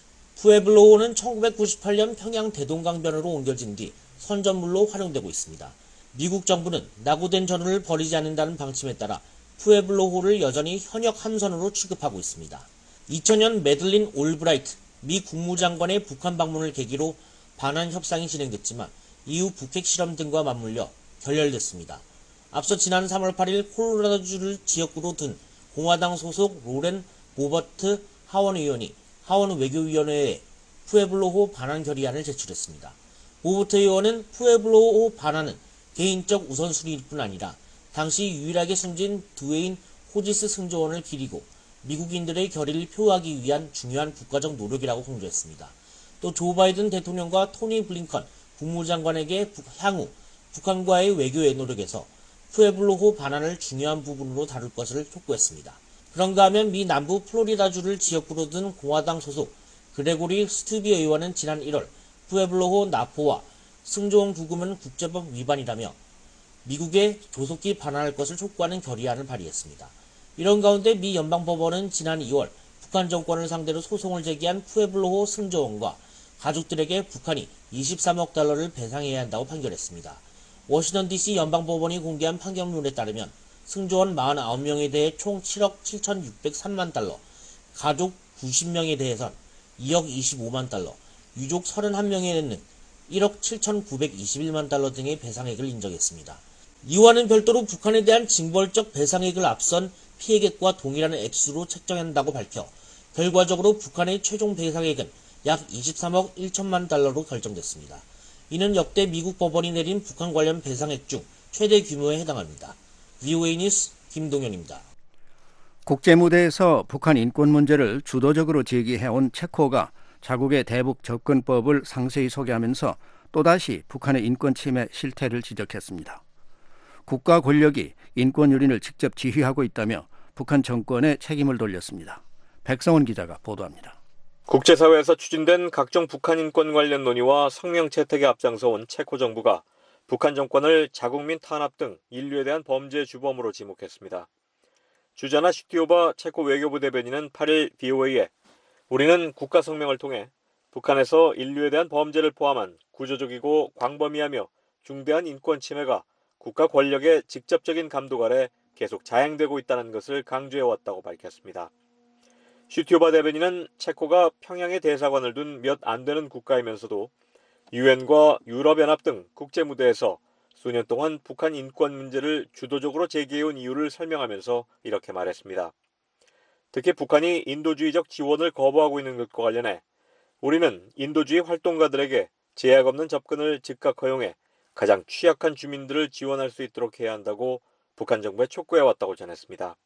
푸에블로호는 천구백구십팔 년 평양 대동강변으로 옮겨진 뒤 선전물로 활용되고 있습니다. 미국 정부는 낙오된 전운을 버리지 않는다는 방침에 따라 푸에블로호를 여전히 현역 함선으로 취급하고 있습니다. 이천 년 매들린 올브라이트 미 국무장관의 북한 방문을 계기로 반환 협상이 진행됐지만 이후 북핵 실험 등과 맞물려 결렬됐습니다. 앞서 지난 삼월 팔일 콜로라도주를 지역구로 둔 공화당 소속 로렌 보버트 하원 의원이 하원 외교위원회에 푸에블로호 반환 결의안을 제출했습니다. 보버트 의원은 푸에블로호 반환은 개인적 우선순위일 뿐 아니라 당시 유일하게 숨진 드웨인 호지스 승조원을 기리고 미국인들의 결의를 표하기 위한 중요한 국가적 노력이라고 강조했습니다. 또 조 바이든 대통령과 토니 블링컨 국무장관에게 향후 북한과의 외교의 노력에서 푸에블로호 반환을 중요한 부분으로 다룰 것을 촉구했습니다. 그런가 하면 미 남부 플로리다주를 지역구로 둔 공화당 소속 그레고리 스튜비 의원은 지난 일월 푸에블로호 나포와 승조원 구금은 국제법 위반이라며 미국에 조속히 반환할 것을 촉구하는 결의안을 발의했습니다. 이런 가운데 미 연방법원은 지난 이월 북한 정권을 상대로 소송을 제기한 푸에블로호 승조원과 가족들에게 북한이 이십삼억 달러를 배상해야 한다고 판결했습니다. 워싱턴 디씨 연방법원이 공개한 판결문에 따르면 승조원 사십구 명에 대해 총 칠억 칠천육백삼만 달러, 가족 구십 명에 대해선 이억 이십오만 달러, 유족 삼십일 명에는 일억 칠천구백이십일만 달러 등의 배상액을 인정했습니다. 이와는 별도로 북한에 대한 징벌적 배상액을 앞선 피해액과 동일한 액수로 책정한다고 밝혀 결과적으로 북한의 최종 배상액은 약 이십삼억 일천만 달러로 결정됐습니다. 이는 역대 미국 법원이 내린 북한 관련 배상액 중 최대 규모에 해당합니다. 브이오에이 뉴스 김동현입니다. 국제무대에서 북한 인권 문제를 주도적으로 제기해온 체코가 자국의 대북 접근법을 상세히 소개하면서 또다시 북한의 인권 침해 실태를 지적했습니다. 국가 권력이 인권 유린을 직접 지휘하고 있다며 북한 정권에 책임을 돌렸습니다. 백성원 기자가 보도합니다. 국제사회에서 추진된 각종 북한 인권 관련 논의와 성명 채택에 앞장서온 체코 정부가 북한 정권을 자국민 탄압 등 인류에 대한 범죄 주범으로 지목했습니다. 주자나 슈티오바 체코 외교부 대변인은 팔일 브이오에이에 우리는 국가 성명을 통해 북한에서 인류에 대한 범죄를 포함한 구조적이고 광범위하며 중대한 인권 침해가 국가 권력의 직접적인 감독 아래 계속 자행되고 있다는 것을 강조해왔다고 밝혔습니다. 슈티오바 대변인은 체코가 평양에 대사관을 둔 몇 안 되는 국가이면서도 유엔과 유럽연합 등 국제무대에서 수년 동안 북한 인권 문제를 주도적으로 제기해온 이유를 설명하면서 이렇게 말했습니다. 특히 북한이 인도주의적 지원을 거부하고 있는 것과 관련해 우리는 인도주의 활동가들에게 제약 없는 접근을 즉각 허용해 가장 취약한 주민들을 지원할 수 있도록 해야 한다고 북한 정부에 촉구해왔다고 전했습니다.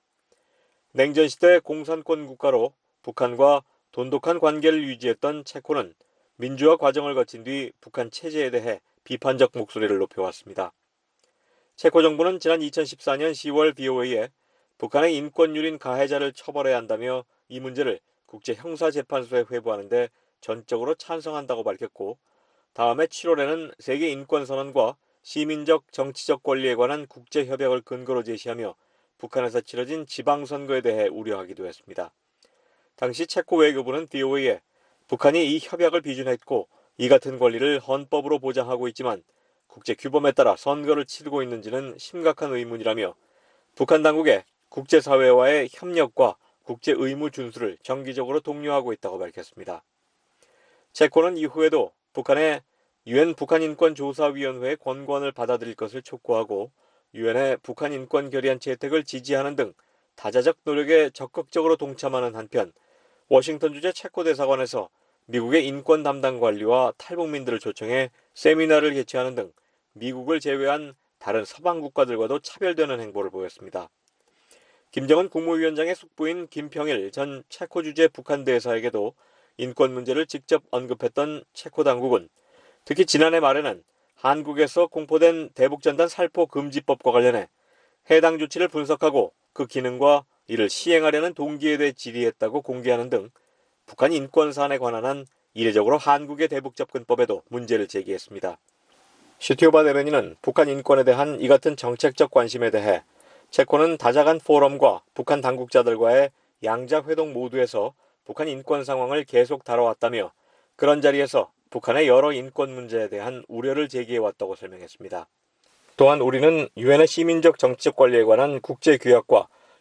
냉전시대 공산권 국가로 북한과 돈독한 관계를 유지했던 체코는 민주화 과정을 거친 뒤 북한 체제에 대해 비판적 목소리를 높여왔습니다. 체코 정부는 지난 이천십사년 시월 브이오에이에 북한의 인권 유린 가해자를 처벌해야 한다며 이 문제를 국제형사재판소에 회부하는데 전적으로 찬성한다고 밝혔고 다음해 칠월에는 세계인권선언과 시민적 정치적 권리에 관한 국제협약을 근거로 제시하며 북한에서 치러진 지방선거에 대해 우려하기도 했습니다. 당시 체코 외교부는 브이오에이에 북한이 이 협약을 비준했고 이 같은 권리를 헌법으로 보장하고 있지만 국제 규범에 따라 선거를 치르고 있는지는 심각한 의문이라며 북한 당국에 국제사회와의 협력과 국제 의무 준수를 정기적으로 독려하고 있다고 밝혔습니다. 체코는 이후에도 북한의 유엔 북한인권조사위원회의 권고안을 받아들일 것을 촉구하고 유엔의 북한 인권 결의안 채택을 지지하는 등 다자적 노력에 적극적으로 동참하는 한편 워싱턴 주재 체코 대사관에서 미국의 인권 담당 관리와 탈북민들을 초청해 세미나를 개최하는 등 미국을 제외한 다른 서방 국가들과도 차별되는 행보를 보였습니다. 김정은 국무위원장의 숙부인 김평일 전 체코 주재 북한 대사에게도 인권 문제를 직접 언급했던 체코 당국은 특히 지난해 말에는 한국에서 공포된 대북전단 살포 금지법과 관련해 해당 조치를 분석하고 그 기능과 이를 시행하려는 동기에 대해 질의했다고 공개하는 등 북한 인권 사안에 관한 한 이례적으로 한국의 대북 접근법에도 문제를 제기했습니다. 슈티오바 대변인은 북한 인권에 대한 이 같은 정책적 관심에 대해 체코는 다자간 포럼과 북한 당국자들과의 양자 회동 모두에서 북한 인권 상황을 계속 다뤄왔다며 그런 자리에서 북한의 여러 인권 문제에 대한 우려를 제기해왔다고 설명했습니다. 또한 우리는 유엔의 시민적 정치적 권리에 관한 국제규약과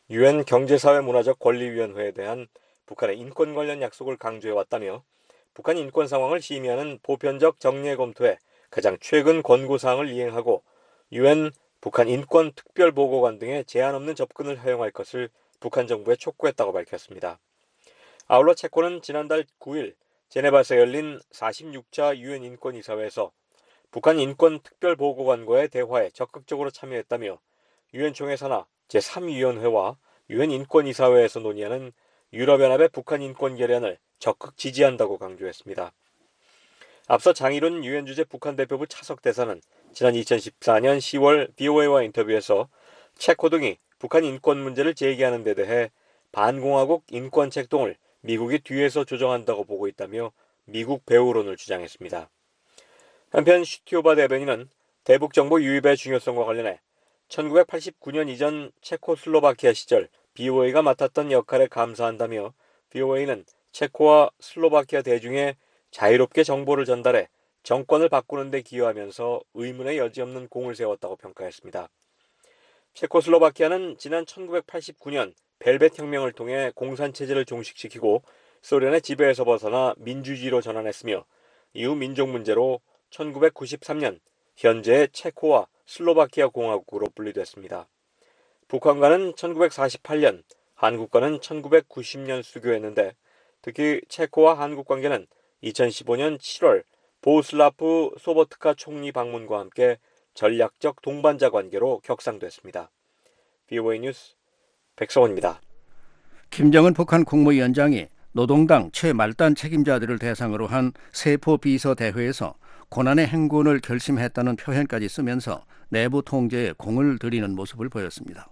유엔 경제사회문화적 권리위원회에 대한 북한의 인권 관련 약속을 강조해왔다며 북한 인권 상황을 심의하는 보편적 정례 검토에 가장 최근 권고사항을 이행하고 유엔 북한 인권 특별보고관 등의 제한 없는 접근을 허용할 것을 북한 정부에 촉구했다고 밝혔습니다. 아울러 체코는 지난달 구일 제네바에서 열린 사십육 차 유엔 인권이사회에서 북한 인권 특별보고관과의 대화에 적극적으로 참여했다며 유엔 총회산하 제삼 위원회와 유엔 인권이사회에서 논의하는 유럽연합의 북한 인권 결의안을 적극 지지한다고 강조했습니다. 앞서 장일훈 유엔 주재 북한 대표부 차석 대사는 지난 이천십사 년 시월 비오에이와 인터뷰에서 체코 등이 북한 인권 문제를 제기하는 데 대해 반공화국 인권 책동을 미국이 뒤에서 조정한다고 보고 있다며 미국 배후론을 주장했습니다. 한편 슈티오바 대변인은 대북 정보 유입의 중요성과 관련해 천구백팔십구 년 이전 체코슬로바키아 시절 비오에이가 맡았던 역할에 감사한다며 비오에이는 체코와 슬로바키아 대중에 자유롭게 정보를 전달해 정권을 바꾸는 데 기여하면서 의문의 여지 없는 공을 세웠다고 평가했습니다. 체코슬로바키아는 지난 천구백팔십구 년 벨벳 혁명을 통해 공산체제를 종식시키고 소련의 지배에서 벗어나 민주주의로 전환했으며 이후 민족 문제로 천구백구십삼 년 현재의 체코와 슬로바키아 공화국으로 분리됐습니다. 북한과는 천구백사십팔 년, 한국과는 천구백구십 년 수교했는데 특히 체코와 한국 관계는 이천십오 년 칠월 보슬라프 소보트카 총리 방문과 함께 전략적 동반자 관계로 격상됐습니다. 비오에이 뉴스 백성원입니다. 김정은 북한 국무위원장이 노동당 최말단 책임자들을 대상으로 한 세포 비서 대회에서 고난의 행군을 결심했다는 표현까지 쓰면서 내부 통제에 공을 들이는 모습을 보였습니다.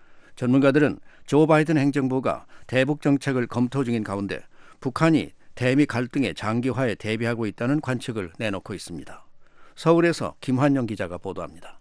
전문가들은 조 바이든 행정부가 대북 정책을 검토 중인 가운데 북한이 대미 갈등의 장기화에 대비하고 있다는 관측을 내놓고 있습니다. 서울에서 김환영 기자가 보도합니다.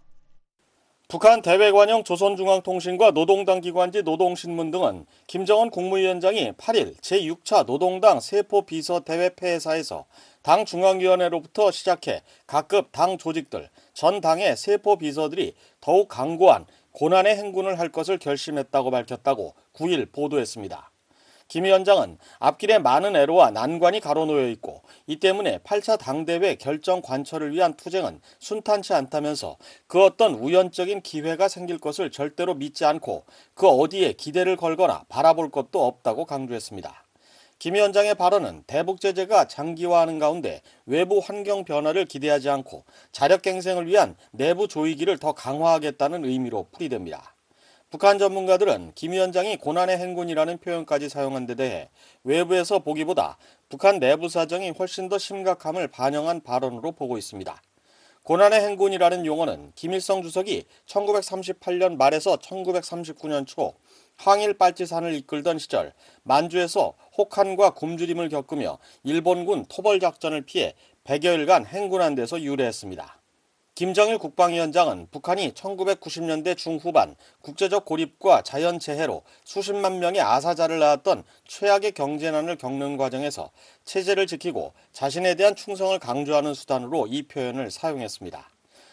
북한 대외관영 조선중앙통신과 노동당 기관지 노동신문 등은 김정은 국무위원장이 팔 일 제육 차 노동당 세포비서대회 폐회사에서 당 중앙위원회로부터 시작해 각급 당 조직들, 전 당의 세포비서들이 더욱 강고한 고난의 행군을 할 것을 결심했다고 밝혔다고 구 일 보도했습니다. 김 위원장은 앞길에 많은 애로와 난관이 가로놓여 있고 이 때문에 팔 차 당대회 결정 관철을 위한 투쟁은 순탄치 않다면서 그 어떤 우연적인 기회가 생길 것을 절대로 믿지 않고 그 어디에 기대를 걸거나 바라볼 것도 없다고 강조했습니다. 김 위원장의 발언은 대북 제재가 장기화하는 가운데 외부 환경 변화를 기대하지 않고 자력갱생을 위한 내부 조이기를 더 강화하겠다는 의미로 풀이됩니다. 북한 전문가들은 김 위원장이 고난의 행군이라는 표현까지 사용한 데 대해 외부에서 보기보다 북한 내부 사정이 훨씬 더 심각함을 반영한 발언으로 보고 있습니다. 고난의 행군이라는 용어는 김일성 주석이 천구백삼십팔 년 말에서 천구백삼십구 년 초 항일 빨치산을 이끌던 시절 만주에서 혹한과 굶주림을 겪으며 일본군 토벌작전을 피해 백여일간 행군한 데서 유래했습니다. 김정일 국방위원장은 북한이 천구백구십 년대 중후반 국제적 고립과 자연재해로 수십만 명의 아사자를 낳았던 최악의 경제난을 겪는 과정에서 체제를 지키고 자신에 대한 충성을 강조하는 수단으로 이 표현을 사용했습니다.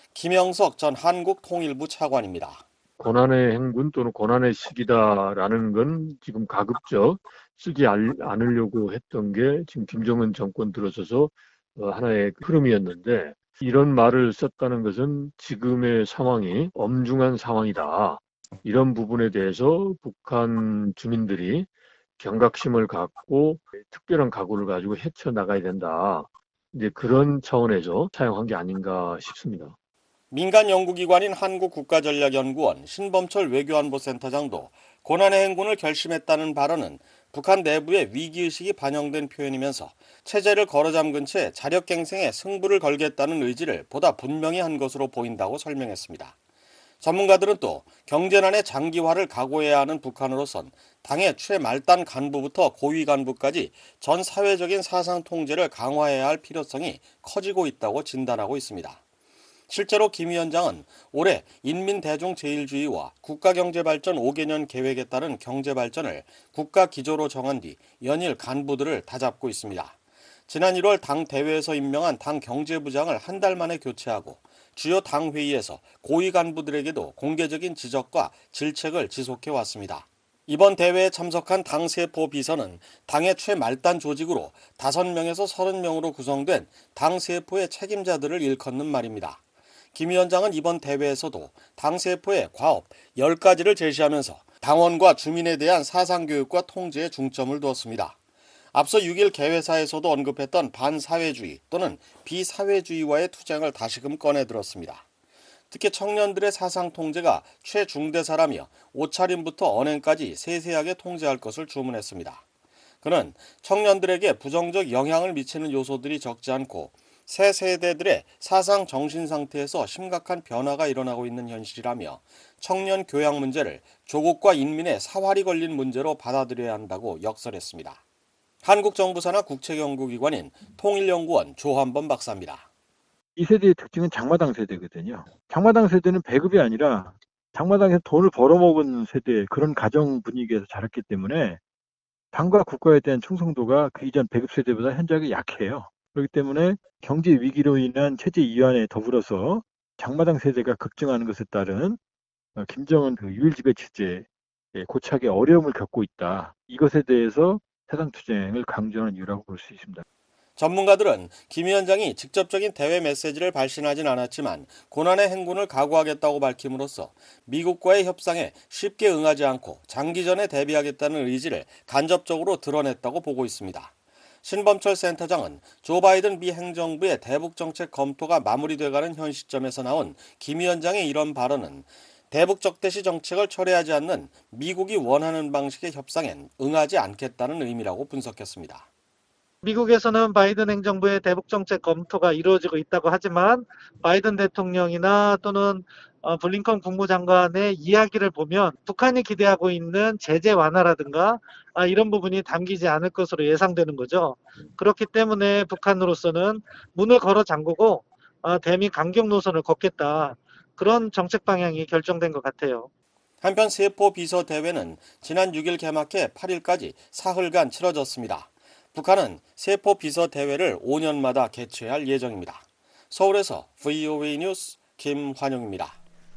김영석 전 한국통일부 차관입니다. 고난의 행군 또는 고난의 시기다라는 건 지금 가급적 쓰지 않으려고 했던 게 지금 김정은 정권 들어서서 하나의 흐름이었는데 이런 말을 썼다는 것은 지금의 상황이 엄중한 상황이다. 이런 부분에 대해서 북한 주민들이 경각심을 갖고 특별한 각오를 가지고 헤쳐나가야 된다. 이제 그런 차원에서 사용한 게 아닌가 싶습니다. 민간 연구기관인 한국국가전략연구원 신범철 외교안보센터장도 고난의 행군을 결심했다는 발언은 북한 내부의 위기의식이 반영된 표현이면서 체제를 걸어잠근 채 자력갱생에 승부를 걸겠다는 의지를 보다 분명히 한 것으로 보인다고 설명했습니다. 전문가들은 또 경제난의 장기화를 각오해야 하는 북한으로선 당의 최말단 간부부터 고위 간부까지 전 사회적인 사상 통제를 강화해야 할 필요성이 커지고 있다고 진단하고 있습니다. 실제로 김 위원장은 올해 인민대중제일주의와 국가경제발전 오 개년 계획에 따른 경제발전을 국가기조로 정한 뒤 연일 간부들을 다잡고 있습니다. 지난 일월 당 대회에서 임명한 당 경제부장을 한 달 만에 교체하고 주요 당 회의에서 고위 간부들에게도 공개적인 지적과 질책을 지속해 왔습니다. 이번 대회에 참석한 당 세포 비서는 당의 최말단 조직으로 다섯 명에서 서른 명으로 구성된 당 세포의 책임자들을 일컫는 말입니다. 김 위원장은 이번 대회에서도 당 세포의 과업 열 가지를 제시하면서 당원과 주민에 대한 사상교육과 통제에 중점을 두었습니다. 앞서 육 일 개회사에서도 언급했던 반사회주의 또는 비사회주의와의 투쟁을 다시금 꺼내들었습니다. 특히 청년들의 사상 통제가 최중대사라며 옷차림부터 언행까지 세세하게 통제할 것을 주문했습니다. 그는 청년들에게 부정적 영향을 미치는 요소들이 적지 않고 새 세대들의 사상 정신 상태에서 심각한 변화가 일어나고 있는 현실이라며 청년 교양 문제를 조국과 인민의 사활이 걸린 문제로 받아들여야 한다고 역설했습니다. 한국 정부 산하 국책연구기관인 통일연구원 조한범 박사입니다. 이 세대의 특징은 장마당 세대거든요. 장마당 세대는 배급이 아니라 장마당에서 돈을 벌어먹은 세대, 그런 가정 분위기에서 자랐기 때문에 당과 국가에 대한 충성도가 그 이전 배급 세대보다 현저하게 약해요. 그렇기 때문에 경제 위기로 인한 체제 이완에 더불어서 장마당 세대가 급증하는 것에 따른 김정은 그 유일지배 체제에 고착의 어려움을 겪고 있다. 이것에 대해서 사상투쟁을 강조하는 이유라고 볼 수 있습니다. 전문가들은 김 위원장이 직접적인 대외 메시지를 발신하진 않았지만 고난의 행군을 각오하겠다고 밝힘으로써 미국과의 협상에 쉽게 응하지 않고 장기전에 대비하겠다는 의지를 간접적으로 드러냈다고 보고 있습니다. 신범철 센터장은 조 바이든 미 행정부의 대북 정책 검토가 마무리돼가는 현 시점에서 나온 김 위원장의 이런 발언은 대북 적대시 정책을 철회하지 않는 미국이 원하는 방식의 협상엔 응하지 않겠다는 의미라고 분석했습니다. 미국에서는 바이든 행정부의 대북 정책 검토가 이루어지고 있다고 하지만 바이든 대통령이나 또는 블링컨 국무장관의 이야기를 보면 북한이 기대하고 있는 제재 완화라든가 이런 부분이 담기지 않을 것으로 예상되는 거죠. 그렇기 때문에 북한으로서는 문을 걸어 잠그고 대미 강경 노선을 걷겠다. 그런 정책 방향이 결정된 것 같아요. 한편 세포 비서 대회는 지난 육 일 개막해 팔 일까지 사흘간 치러졌습니다. 북한은 세포 비서 대회를 오 년마다 개최할 예정입니다. 서울에서 브이오에이 뉴스 김환용입니다.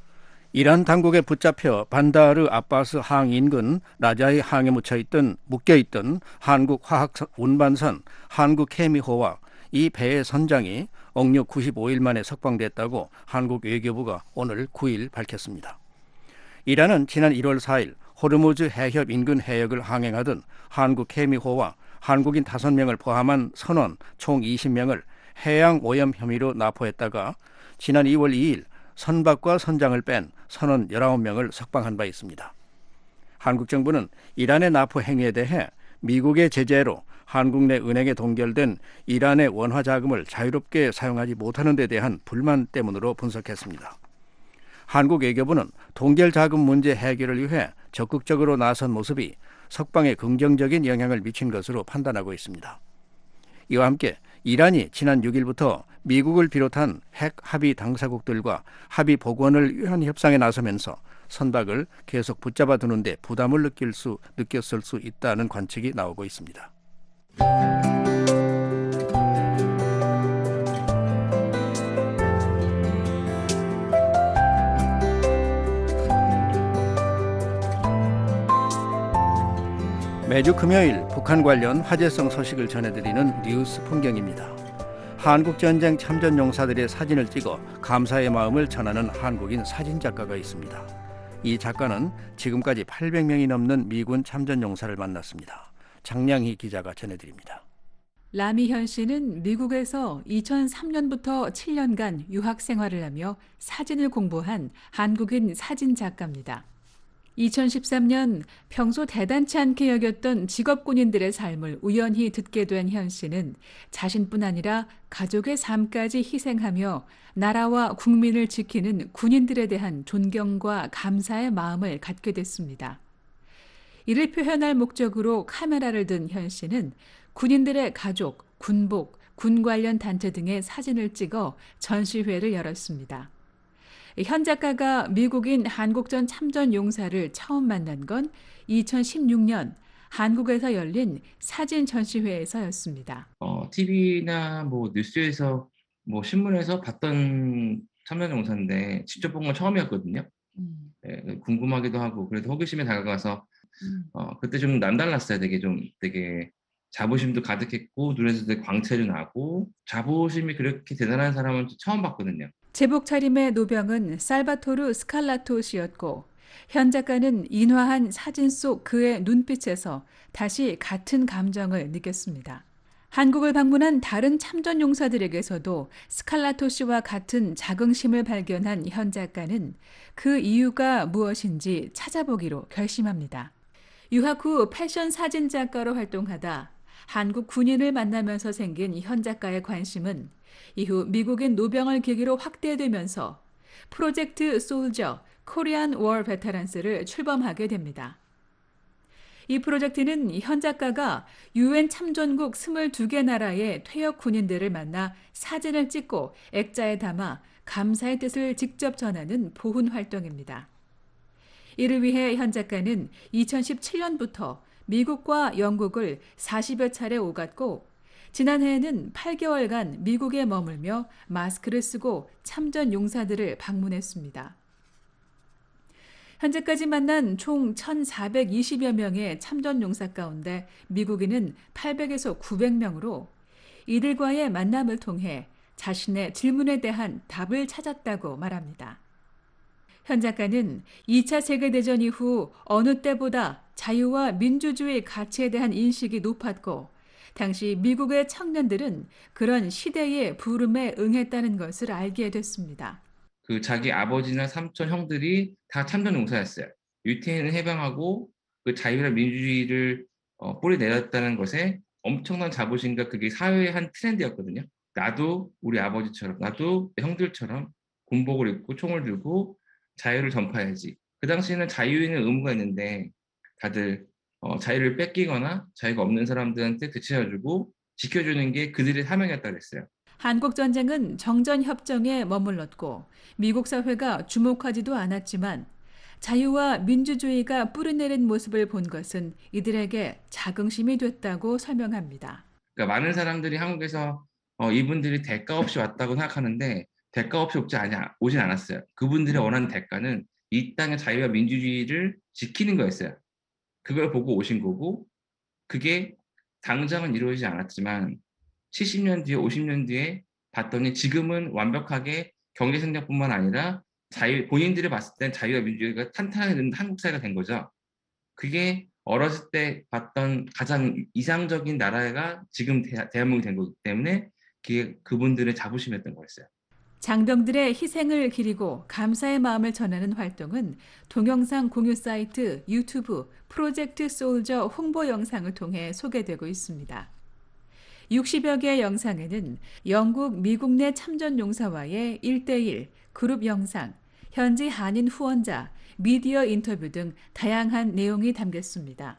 이란 당국에 붙잡혀 반다르 아바스 항 인근 라자이 항에 묻혀있던 묶여있던 한국 화학 운반선 한국 케미호와 이 배의 선장이 억류 구십오 일 만에 석방됐다고 한국 외교부가 오늘 구 일 밝혔습니다. 이란은 지난 일월 사 일 호르무즈 해협 인근 해역을 항행하던 한국 케미호와 한국인 다섯 명을 포함한 선원 총 이십 명을 해양 오염 혐의로 납포했다가 지난 이월 이 일 선박과 선장을 뺀 선원 열아홉 명을 석방한 바 있습니다. 한국 정부는 이란의 납포 행위에 대해 미국의 제재로 한국 내 은행에 동결된 이란의 원화 자금을 자유롭게 사용하지 못하는 데 대한 불만 때문으로 분석했습니다. 한국 외교부는 동결 자금 문제 해결을 위해 적극적으로 나선 모습이 석방에 긍정적인 영향을 미친 것으로 판단하고 있습니다. 이와 함께 이란이 지난 육 일부터 미국을 비롯한 핵 합의 당사국들과 합의 복원을 위한 협상에 나서면서 선박을 계속 붙잡아 두는 데 부담을 느낄 수, 느꼈을 수 있다는 관측이 나오고 있습니다. 매주 금요일 북한 관련 화제성 소식을 전해드리는 뉴스 풍경입니다. 한국전쟁 참전용사들의 사진을 찍어 감사의 마음을 전하는 한국인 사진작가가 있습니다. 이 작가는 지금까지 팔백 명이 넘는 미군 참전용사를 만났습니다. 장량희 기자가 전해드립니다. 라미현 씨는 미국에서 이천삼 년부터 칠 년간 유학 생활을 하며 사진을 공부한 한국인 사진작가입니다. 이천십삼 년 평소 대단치 않게 여겼던 직업군인들의 삶을 우연히 듣게 된 현 씨는 자신뿐 아니라 가족의 삶까지 희생하며 나라와 국민을 지키는 군인들에 대한 존경과 감사의 마음을 갖게 됐습니다. 이를 표현할 목적으로 카메라를 든 현 씨는 군인들의 가족, 군복, 군 관련 단체 등의 사진을 찍어 전시회를 열었습니다. 현 작가가 미국인 한국전 참전 용사를 처음 만난 건 이천십육 년 한국에서 열린 사진 전시회에서였습니다. 어, 티비나 뭐 뉴스에서 뭐 신문에서 봤던 참전 용사인데 직접 본 건 처음이었거든요. 음. 네, 궁금하기도 하고 그래도 호기심에 다가가서 어, 그때 좀 남달랐어요. 되게 좀 되게 자부심도 가득했고 눈에서 되게 광채도 나고 자부심이 그렇게 대단한 사람은 처음 봤거든요. 제복 차림의 노병은 살바토르 스칼라토 씨였고 현 작가는 인화한 사진 속 그의 눈빛에서 다시 같은 감정을 느꼈습니다. 한국을 방문한 다른 참전 용사들에게서도 스칼라토 씨와 같은 자긍심을 발견한 현 작가는 그 이유가 무엇인지 찾아보기로 결심합니다. 유학 후 패션 사진 작가로 활동하다 한국 군인을 만나면서 생긴 현 작가의 관심은 이후 미국인 노병을 계기로 확대되면서 프로젝트 솔저 코리안 워 베테랑스를 출범하게 됩니다. 이 프로젝트는 현 작가가 유엔 참전국 스물두 개 나라의 퇴역 군인들을 만나 사진을 찍고 액자에 담아 감사의 뜻을 직접 전하는 보훈 활동입니다. 이를 위해 현 작가는 이천십칠 년부터 미국과 영국을 사십여 차례 오갔고 지난해에는 팔 개월간 미국에 머물며 마스크를 쓰고 참전 용사들을 방문했습니다. 현재까지 만난 총 천사백이십여 명의 참전 용사 가운데 미국인은 팔백에서 구백 명으로 이들과의 만남을 통해 자신의 질문에 대한 답을 찾았다고 말합니다. 현 작가는 이 차 세계대전 이후 어느 때보다 자유와 민주주의 가치에 대한 인식이 높았고 당시 미국의 청년들은 그런 시대의 부름에 응했다는 것을 알게 됐습니다. 그 자기 아버지나 삼촌 형들이 다 참전 용사였어요. 유태인을 해방하고 그 자유와 민주주의를 어, 뿌리 내렸다는 것에 엄청난 자부심과 그게 사회의 한 트렌드였거든요. 나도 우리 아버지처럼, 나도 형들처럼 군복을 입고 총을 들고 자유를 전파해야지. 그 당시에는 자유에는 의무가 있는데 다들 어, 자유를 뺏기거나 자유가 없는 사람들한테 되찾아주고 지켜주는 게 그들의 사명이었다고 그랬어요. 한국전쟁은 정전협정에 머물렀고 미국 사회가 주목하지도 않았지만 자유와 민주주의가 뿌리내린 모습을 본 것은 이들에게 자긍심이 됐다고 설명합니다. 그러니까 많은 사람들이 한국에서 어, 이분들이 대가 없이 왔다고 생각하는데 대가 없이 오지 않아, 오진 않았어요. 그분들이 원하는 대가는 이 땅의 자유와 민주주의를 지키는 거였어요. 그걸 보고 오신 거고 그게 당장은 이루어지지 않았지만 칠십 년 뒤에 오십 년 뒤에 봤더니 지금은 완벽하게 경제 성장뿐만 아니라 자유, 본인들이 봤을 땐 자유와 민주주의가 탄탄하게 된 한국 사회가 된 거죠. 그게 어렸을 때 봤던 가장 이상적인 나라가 지금 대, 대한민국이 된 거기 때문에 그게 그분들의 자부심이었던 거였어요. 장병들의 희생을 기리고 감사의 마음을 전하는 활동은 동영상 공유 사이트 유튜브 프로젝트 솔저 홍보 영상을 통해 소개되고 있습니다. 육십여 개의 영상에는 영국, 미국 내 참전 용사와의 일 대일, 그룹 영상, 현지 한인 후원자, 미디어 인터뷰 등 다양한 내용이 담겼습니다.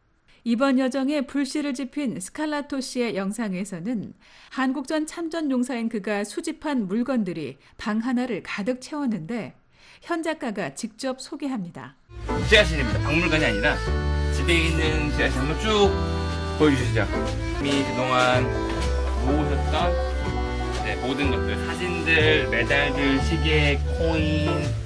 이번 여정에 불씨를 지핀 스칼라토 씨의 영상에서는 한국전 참전 용사인 그가 수집한 물건들이 방 하나를 가득 채웠는데 현 작가가 직접 소개합니다. 지하실입니다. 박물관이 아니라 집에 있는 지하실 한번 쭉 보여주시죠. 이미 그동안 모으셨던 네, 모든 것들, 사진들, 메달들, 시계, 코인,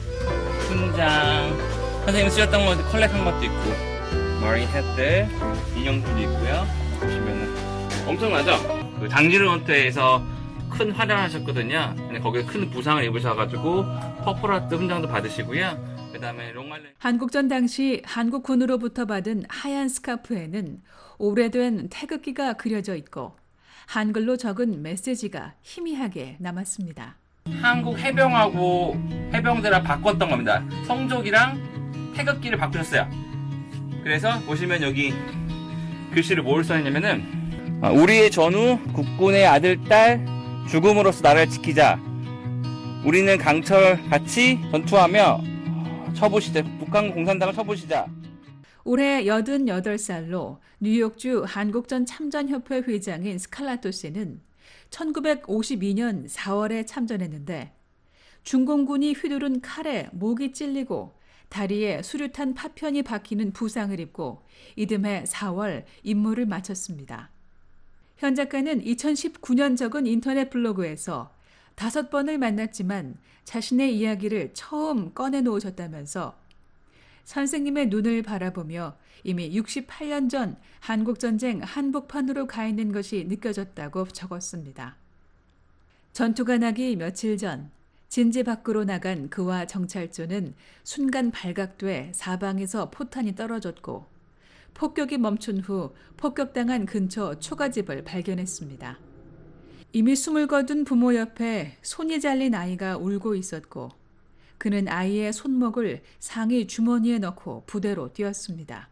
훈장, 선생님 쓰셨던 것들 컬렉한 것도 있고 머리햇들, 인형들도 있고요. 보시면은 엄청나죠? 그 장지르원트에서 큰 활약을 하셨거든요. 근데 거기서 큰 부상을 입으셔가지고 퍼플하트 훈장도 받으시고요. 그 다음에 롱말레 한국전 당시 한국군으로부터 받은 하얀 스카프에는 오래된 태극기가 그려져 있고 한글로 적은 메시지가 희미하게 남았습니다. 한국 해병하고 해병대랑 바꿨던 겁니다. 성족이랑 태극기를 바꾸셨어요. 그래서 보시면 여기 글씨를 뭘 써있냐면은 우리의 전후 국군의 아들, 딸, 죽음으로써 나라를 지키자. 우리는 강철같이 전투하며 쳐보시자. 북한 공산당을 쳐보시자. 올해 여든여덟 살로 뉴욕주 한국전 참전협회 회장인 스칼라토 씨는 천구백오십이 년 사월에 참전했는데 중공군이 휘두른 칼에 목이 찔리고 다리에 수류탄 파편이 박히는 부상을 입고 이듬해 사월 임무를 마쳤습니다. 현 작가는 이천십구 년 적은 인터넷 블로그에서 다섯 번을 만났지만 자신의 이야기를 처음 꺼내놓으셨다면서 선생님의 눈을 바라보며 이미 육십팔 년 전 한국전쟁 한복판으로 가 있는 것이 느껴졌다고 적었습니다. 전투가 나기 며칠 전 진지 밖으로 나간 그와 정찰조는 순간 발각돼 사방에서 포탄이 떨어졌고 폭격이 멈춘 후 폭격당한 근처 초가집을 발견했습니다. 이미 숨을 거둔 부모 옆에 손이 잘린 아이가 울고 있었고 그는 아이의 손목을 상의 주머니에 넣고 부대로 뛰었습니다.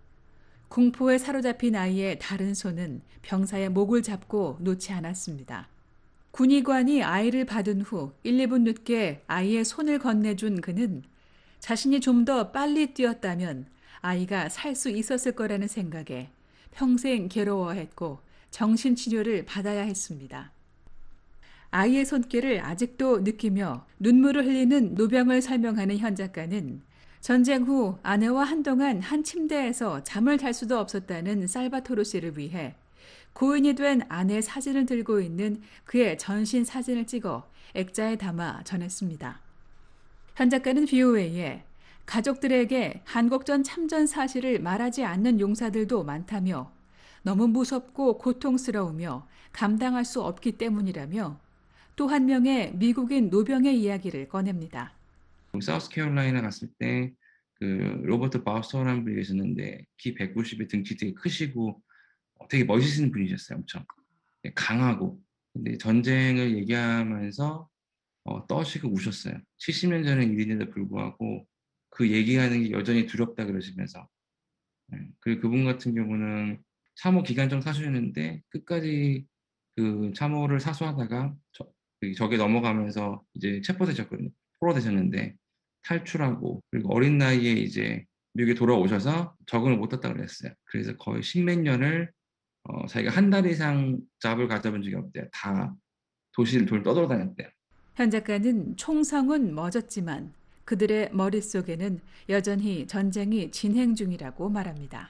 공포에 사로잡힌 아이의 다른 손은 병사의 목을 잡고 놓지 않았습니다. 군의관이 아이를 받은 후 일, 이 분 늦게 아이의 손을 건네준 그는 자신이 좀 더 빨리 뛰었다면 아이가 살 수 있었을 거라는 생각에 평생 괴로워했고 정신치료를 받아야 했습니다. 아이의 손길을 아직도 느끼며 눈물을 흘리는 노병을 설명하는 현 작가는 전쟁 후 아내와 한동안 한 침대에서 잠을 잘 수도 없었다는 살바토르 씨를 위해 고인이 된 아내의 사진을 들고 있는 그의 전신 사진을 찍어 액자에 담아 전했습니다. 현 작가는 브이오에이에 가족들에게 한국전 참전 사실을 말하지 않는 용사들도 많다며 너무 무섭고 고통스러우며 감당할 수 없기 때문이라며 또 한 명의 미국인 노병의 이야기를 꺼냅니다. 사우스캐롤라이나 갔을 때 그 로버트 바우스터라는 분이 계셨는데 키 백구십에 등치 되게 크시고 되게 멋있는 분이셨어요. 엄청 강하고. 근데 전쟁을 얘기하면서 어, 떠시고 우셨어요. 칠십 년 전의 일인데도 불구하고 그 얘기하는 게 여전히 두렵다 그러시면서. 네. 그리고 그분 같은 경우는 참호 기관총 사수였는데 끝까지 그 참호를 사수하다가 저, 적에 넘어가면서 이제 체포되셨거든요. 포로되셨는데 탈출하고 그리고 어린 나이에 이제 미국에 돌아오셔서 적응을 못했다고 그랬어요. 그래서 거의 십몇 년을 어, 자기가 한 달 이상 잡을 가져본 적이 없대요. 다 도시를 돌 떠돌아다녔대요. 현 작가는 총성은 멎었지만 그들의 머릿속에는 여전히 전쟁이 진행 중이라고 말합니다.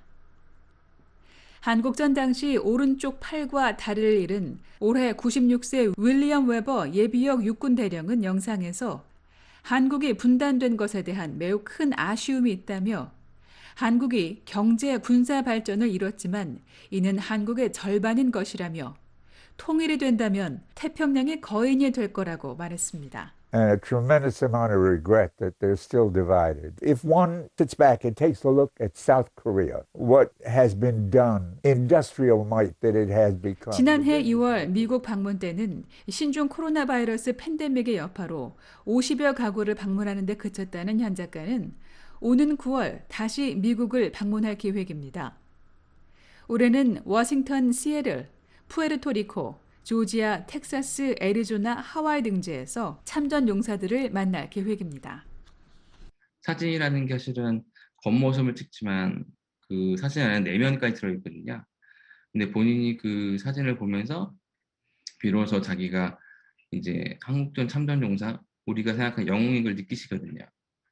한국전 당시 오른쪽 팔과 다리를 잃은 올해 구십육 세 윌리엄 웨버 예비역 육군 대령은 영상에서 한국이 분단된 것에 대한 매우 큰 아쉬움이 있다며 한국이 경제 군사 발전을 이뤘지만 이는 한국의 절반인 것이라며 통일이 된다면 태평양의 거인이 될 거라고 말했습니다. And a tremendous amount of regret that they're still divided. If one sits back and takes a look at South Korea, what has been done, industrial might that it has become. 지난해 이월 미국 방문 때는 신종 코로나 바이러스 팬데믹의 여파로 오십여 가구를 방문하는 데 그쳤다는 현 작가는 오는 구월 다시 미국을 방문할 계획입니다. 올해는 워싱턴, 시애틀, 푸에르토리코, 조지아, 텍사스, 애리조나, 하와이 등지에서 참전 용사들을 만날 계획입니다. 사진이라는 게 사실은 겉모습을 찍지만 그 사진 안에 내면까지 들어있거든요. 근데 본인이 그 사진을 보면서 비로소 자기가 이제 한국전 참전 용사, 우리가 생각하는 영웅인 걸 느끼시거든요.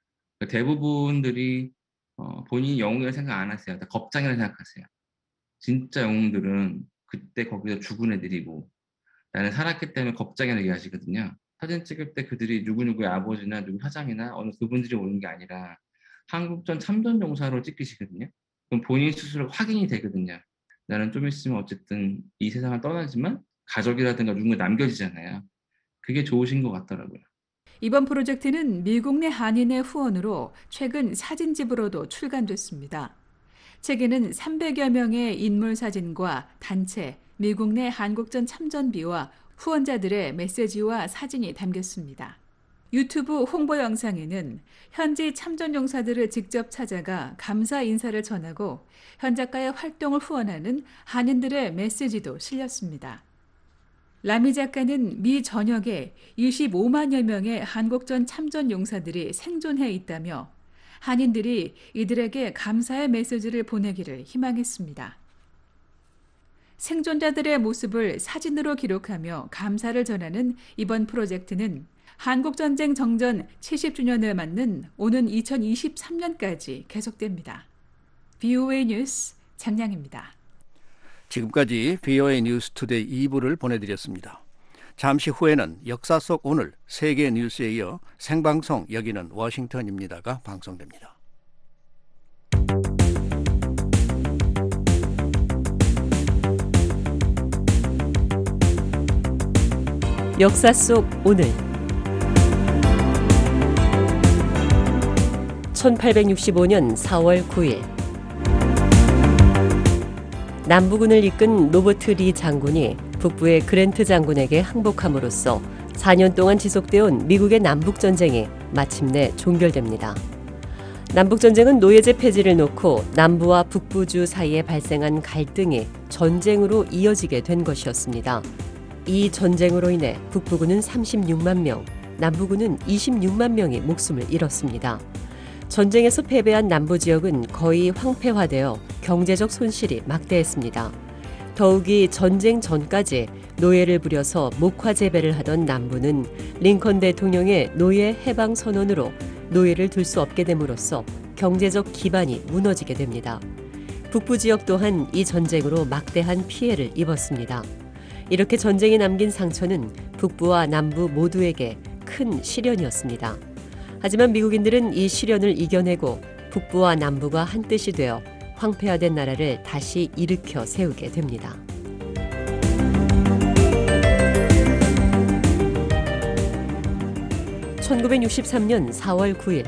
대부분들이 어, 본인이 영웅이라고 생각 안 하세요. 다 겁장이라고 생각하세요. 진짜 영웅들은 그때 거기서 죽은 애들이고 나는 살았기 때문에 겁장이라고 얘기하시거든요. 사진 찍을 때 그들이 누구누구의 아버지나 누구 사장이나 어느 그분들이 오는 게 아니라 한국전 참전 용사로 찍히시거든요. 그럼 본인 스스로 확인이 되거든요. 나는 좀 있으면 어쨌든 이 세상을 떠나지만 가족이라든가 누군가 남겨지잖아요. 그게 좋으신 것 같더라고요. 이번 프로젝트는 미국 내 한인의 후원으로 최근 사진집으로도 출간됐습니다. 책에는 삼백여 명의 인물 사진과 단체, 미국 내 한국전 참전비와 후원자들의 메시지와 사진이 담겼습니다. 유튜브 홍보 영상에는 현지 참전 용사들을 직접 찾아가 감사 인사를 전하고 현 작가의 활동을 후원하는 한인들의 메시지도 실렸습니다. 라미 작가는 미 전역에 이십오만여 명의 한국전 참전 용사들이 생존해 있다며 한인들이 이들에게 감사의 메시지를 보내기를 희망했습니다. 생존자들의 모습을 사진으로 기록하며 감사를 전하는 이번 프로젝트는 한국전쟁 정전 칠십 주년을 맞는 오는 이천이십삼 년까지 계속됩니다. 브이오에이 뉴스 장량입니다. 지금까지 브이오에이 뉴스 투데이 이 부를 보내드렸습니다. 잠시 후에는 역사 속 오늘 세계 뉴스에 이어 생방송 여기는 워싱턴입니다가 방송됩니다. 역사 속 오늘 천팔백육십오 년 사월 구일 남부군을 이끈 로버트 리 장군이 북부의 그랜트 장군에게 항복함으로써 사 년 동안 지속되어 온 미국의 남북전쟁이 마침내 종결됩니다. 남북전쟁은 노예제 폐지를 놓고 남부와 북부주 사이에 발생한 갈등이 전쟁으로 이어지게 된 것이었습니다. 이 전쟁으로 인해 북부군은 삼십육만 명, 남부군은 이십육만 명이 목숨을 잃었습니다. 전쟁에서 패배한 남부 지역은 거의 황폐화되어 경제적 손실이 막대했습니다. 더욱이 전쟁 전까지 노예를 부려서 목화 재배를 하던 남부는 링컨 대통령의 노예 해방 선언으로 노예를 둘 수 없게 됨으로써 경제적 기반이 무너지게 됩니다. 북부 지역 또한 이 전쟁으로 막대한 피해를 입었습니다. 이렇게 전쟁이 남긴 상처는 북부와 남부 모두에게 큰 시련이었습니다. 하지만 미국인들은 이 시련을 이겨내고 북부와 남부가 한뜻이 되어 황폐화된 나라를 다시 일으켜 세우게 됩니다. 천구백육십삼 년 사월 구일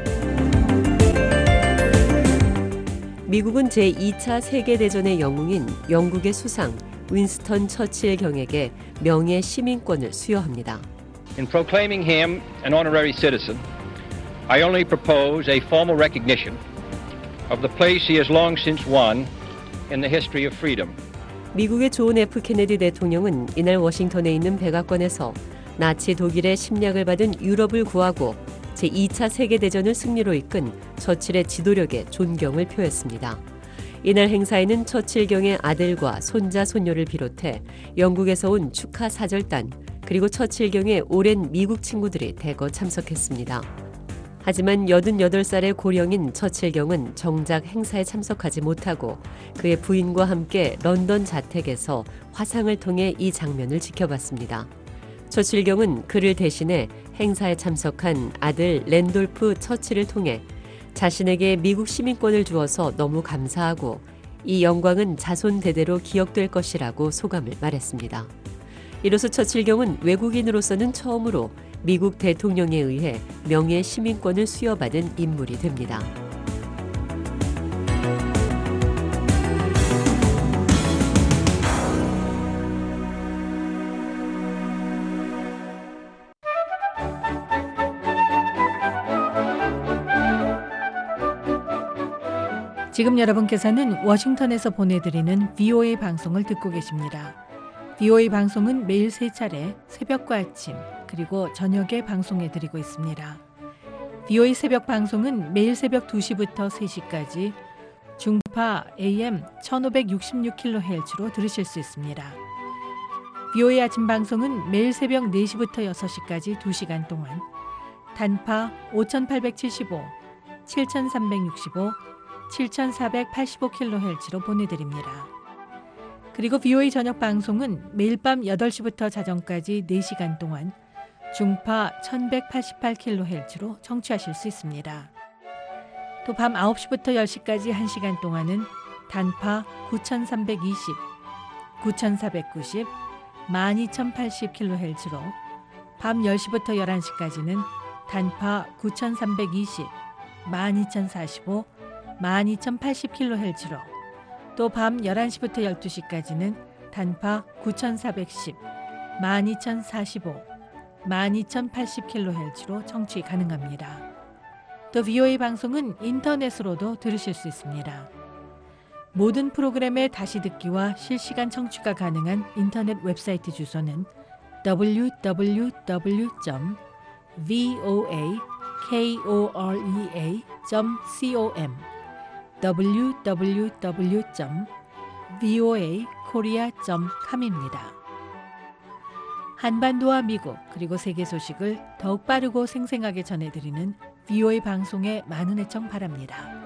미국은 제이 차 세계대전의 영웅인 영국의 수상 윈스턴 처칠 경에게 명예 시민권을 수여합니다. In proclaiming him an honorary citizen, I only propose a formal recognition of the place he has long since won in the history of freedom. 미국의 존 에프 케네디 대통령은 이날 워싱턴에 있는 백악관에서 나치 독일의 침략을 받은 유럽을 구하고 제이 차 세계대전을 승리로 이끈 처칠의 지도력에 존경을 표했습니다. 이날 행사에는 처칠 경의 아들과 손자, 손녀를 비롯해 영국에서 온 축하 사절단 그리고 처칠 경의 오랜 미국 친구들이 대거 참석했습니다. 하지만 여든여덟 살의 고령인 처칠 경은 정작 행사에 참석하지 못하고 그의 부인과 함께 런던 자택에서 화상을 통해 이 장면을 지켜봤습니다. 처칠 경은 그를 대신해 행사에 참석한 아들 랜돌프 처칠을 통해 자신에게 미국 시민권을 주어서 너무 감사하고 이 영광은 자손 대대로 기억될 것이라고 소감을 말했습니다. 이로써 처칠 경은 외국인으로서는 처음으로 미국 대통령에 의해 명예 시민권을 수여받은 인물이 됩니다. 지금 여러분께서는 워싱턴에서 보내드리는 브이오에이 방송을 듣고 계십니다. 브이오에이 방송은 매일 세 차례 새벽과 아침 그리고 저녁에 방송해드리고 있습니다. 브이오에이 새벽 방송은 매일 새벽 두 시부터 세 시까지 중파 에이엠 천오백육십육 킬로헤르츠로 들으실 수 있습니다. 브이오에이 아침 방송은 매일 새벽 네 시부터 여섯 시까지 두 시간 동안 단파 오천팔백칠십오, 칠천삼백육십오, 칠천사백팔십오 킬로헤르츠로 보내드립니다. 그리고 브이오에이 저녁 방송은 매일 밤 여덟 시부터 자정까지 네 시간 동안 중파 천백팔십팔 킬로헤르츠로 청취하실 수 있습니다. 또 밤 아홉 시부터 열 시까지 한 시간 동안은 단파 구천삼백이십, 구천사백구십, 만 이천팔십 킬로헤르츠로 밤 열 시부터 열한 시까지는 단파 구천삼백이십, 만 이천사십오, 만 이천팔십 킬로헤르츠로 또 밤 열한 시부터 열두 시까지는 단파 구천사백십, 만 이천사십오, 만 이천팔십 킬로헤르츠로 청취 가능합니다. 또 브이오에이 방송은 인터넷으로도 들으실 수 있습니다. 모든 프로그램의 다시 듣기와 실시간 청취가 가능한 인터넷 웹사이트 주소는 더블유 더블유 더블유 점 브이오에이 코리아 점 컴 더블유 더블유 더블유 점 브이오에이 코리아 점 컴입니다. 한반도와 미국 그리고 세계 소식을 더욱 빠르고 생생하게 전해드리는 브이오에이 방송에 많은 애청 바랍니다.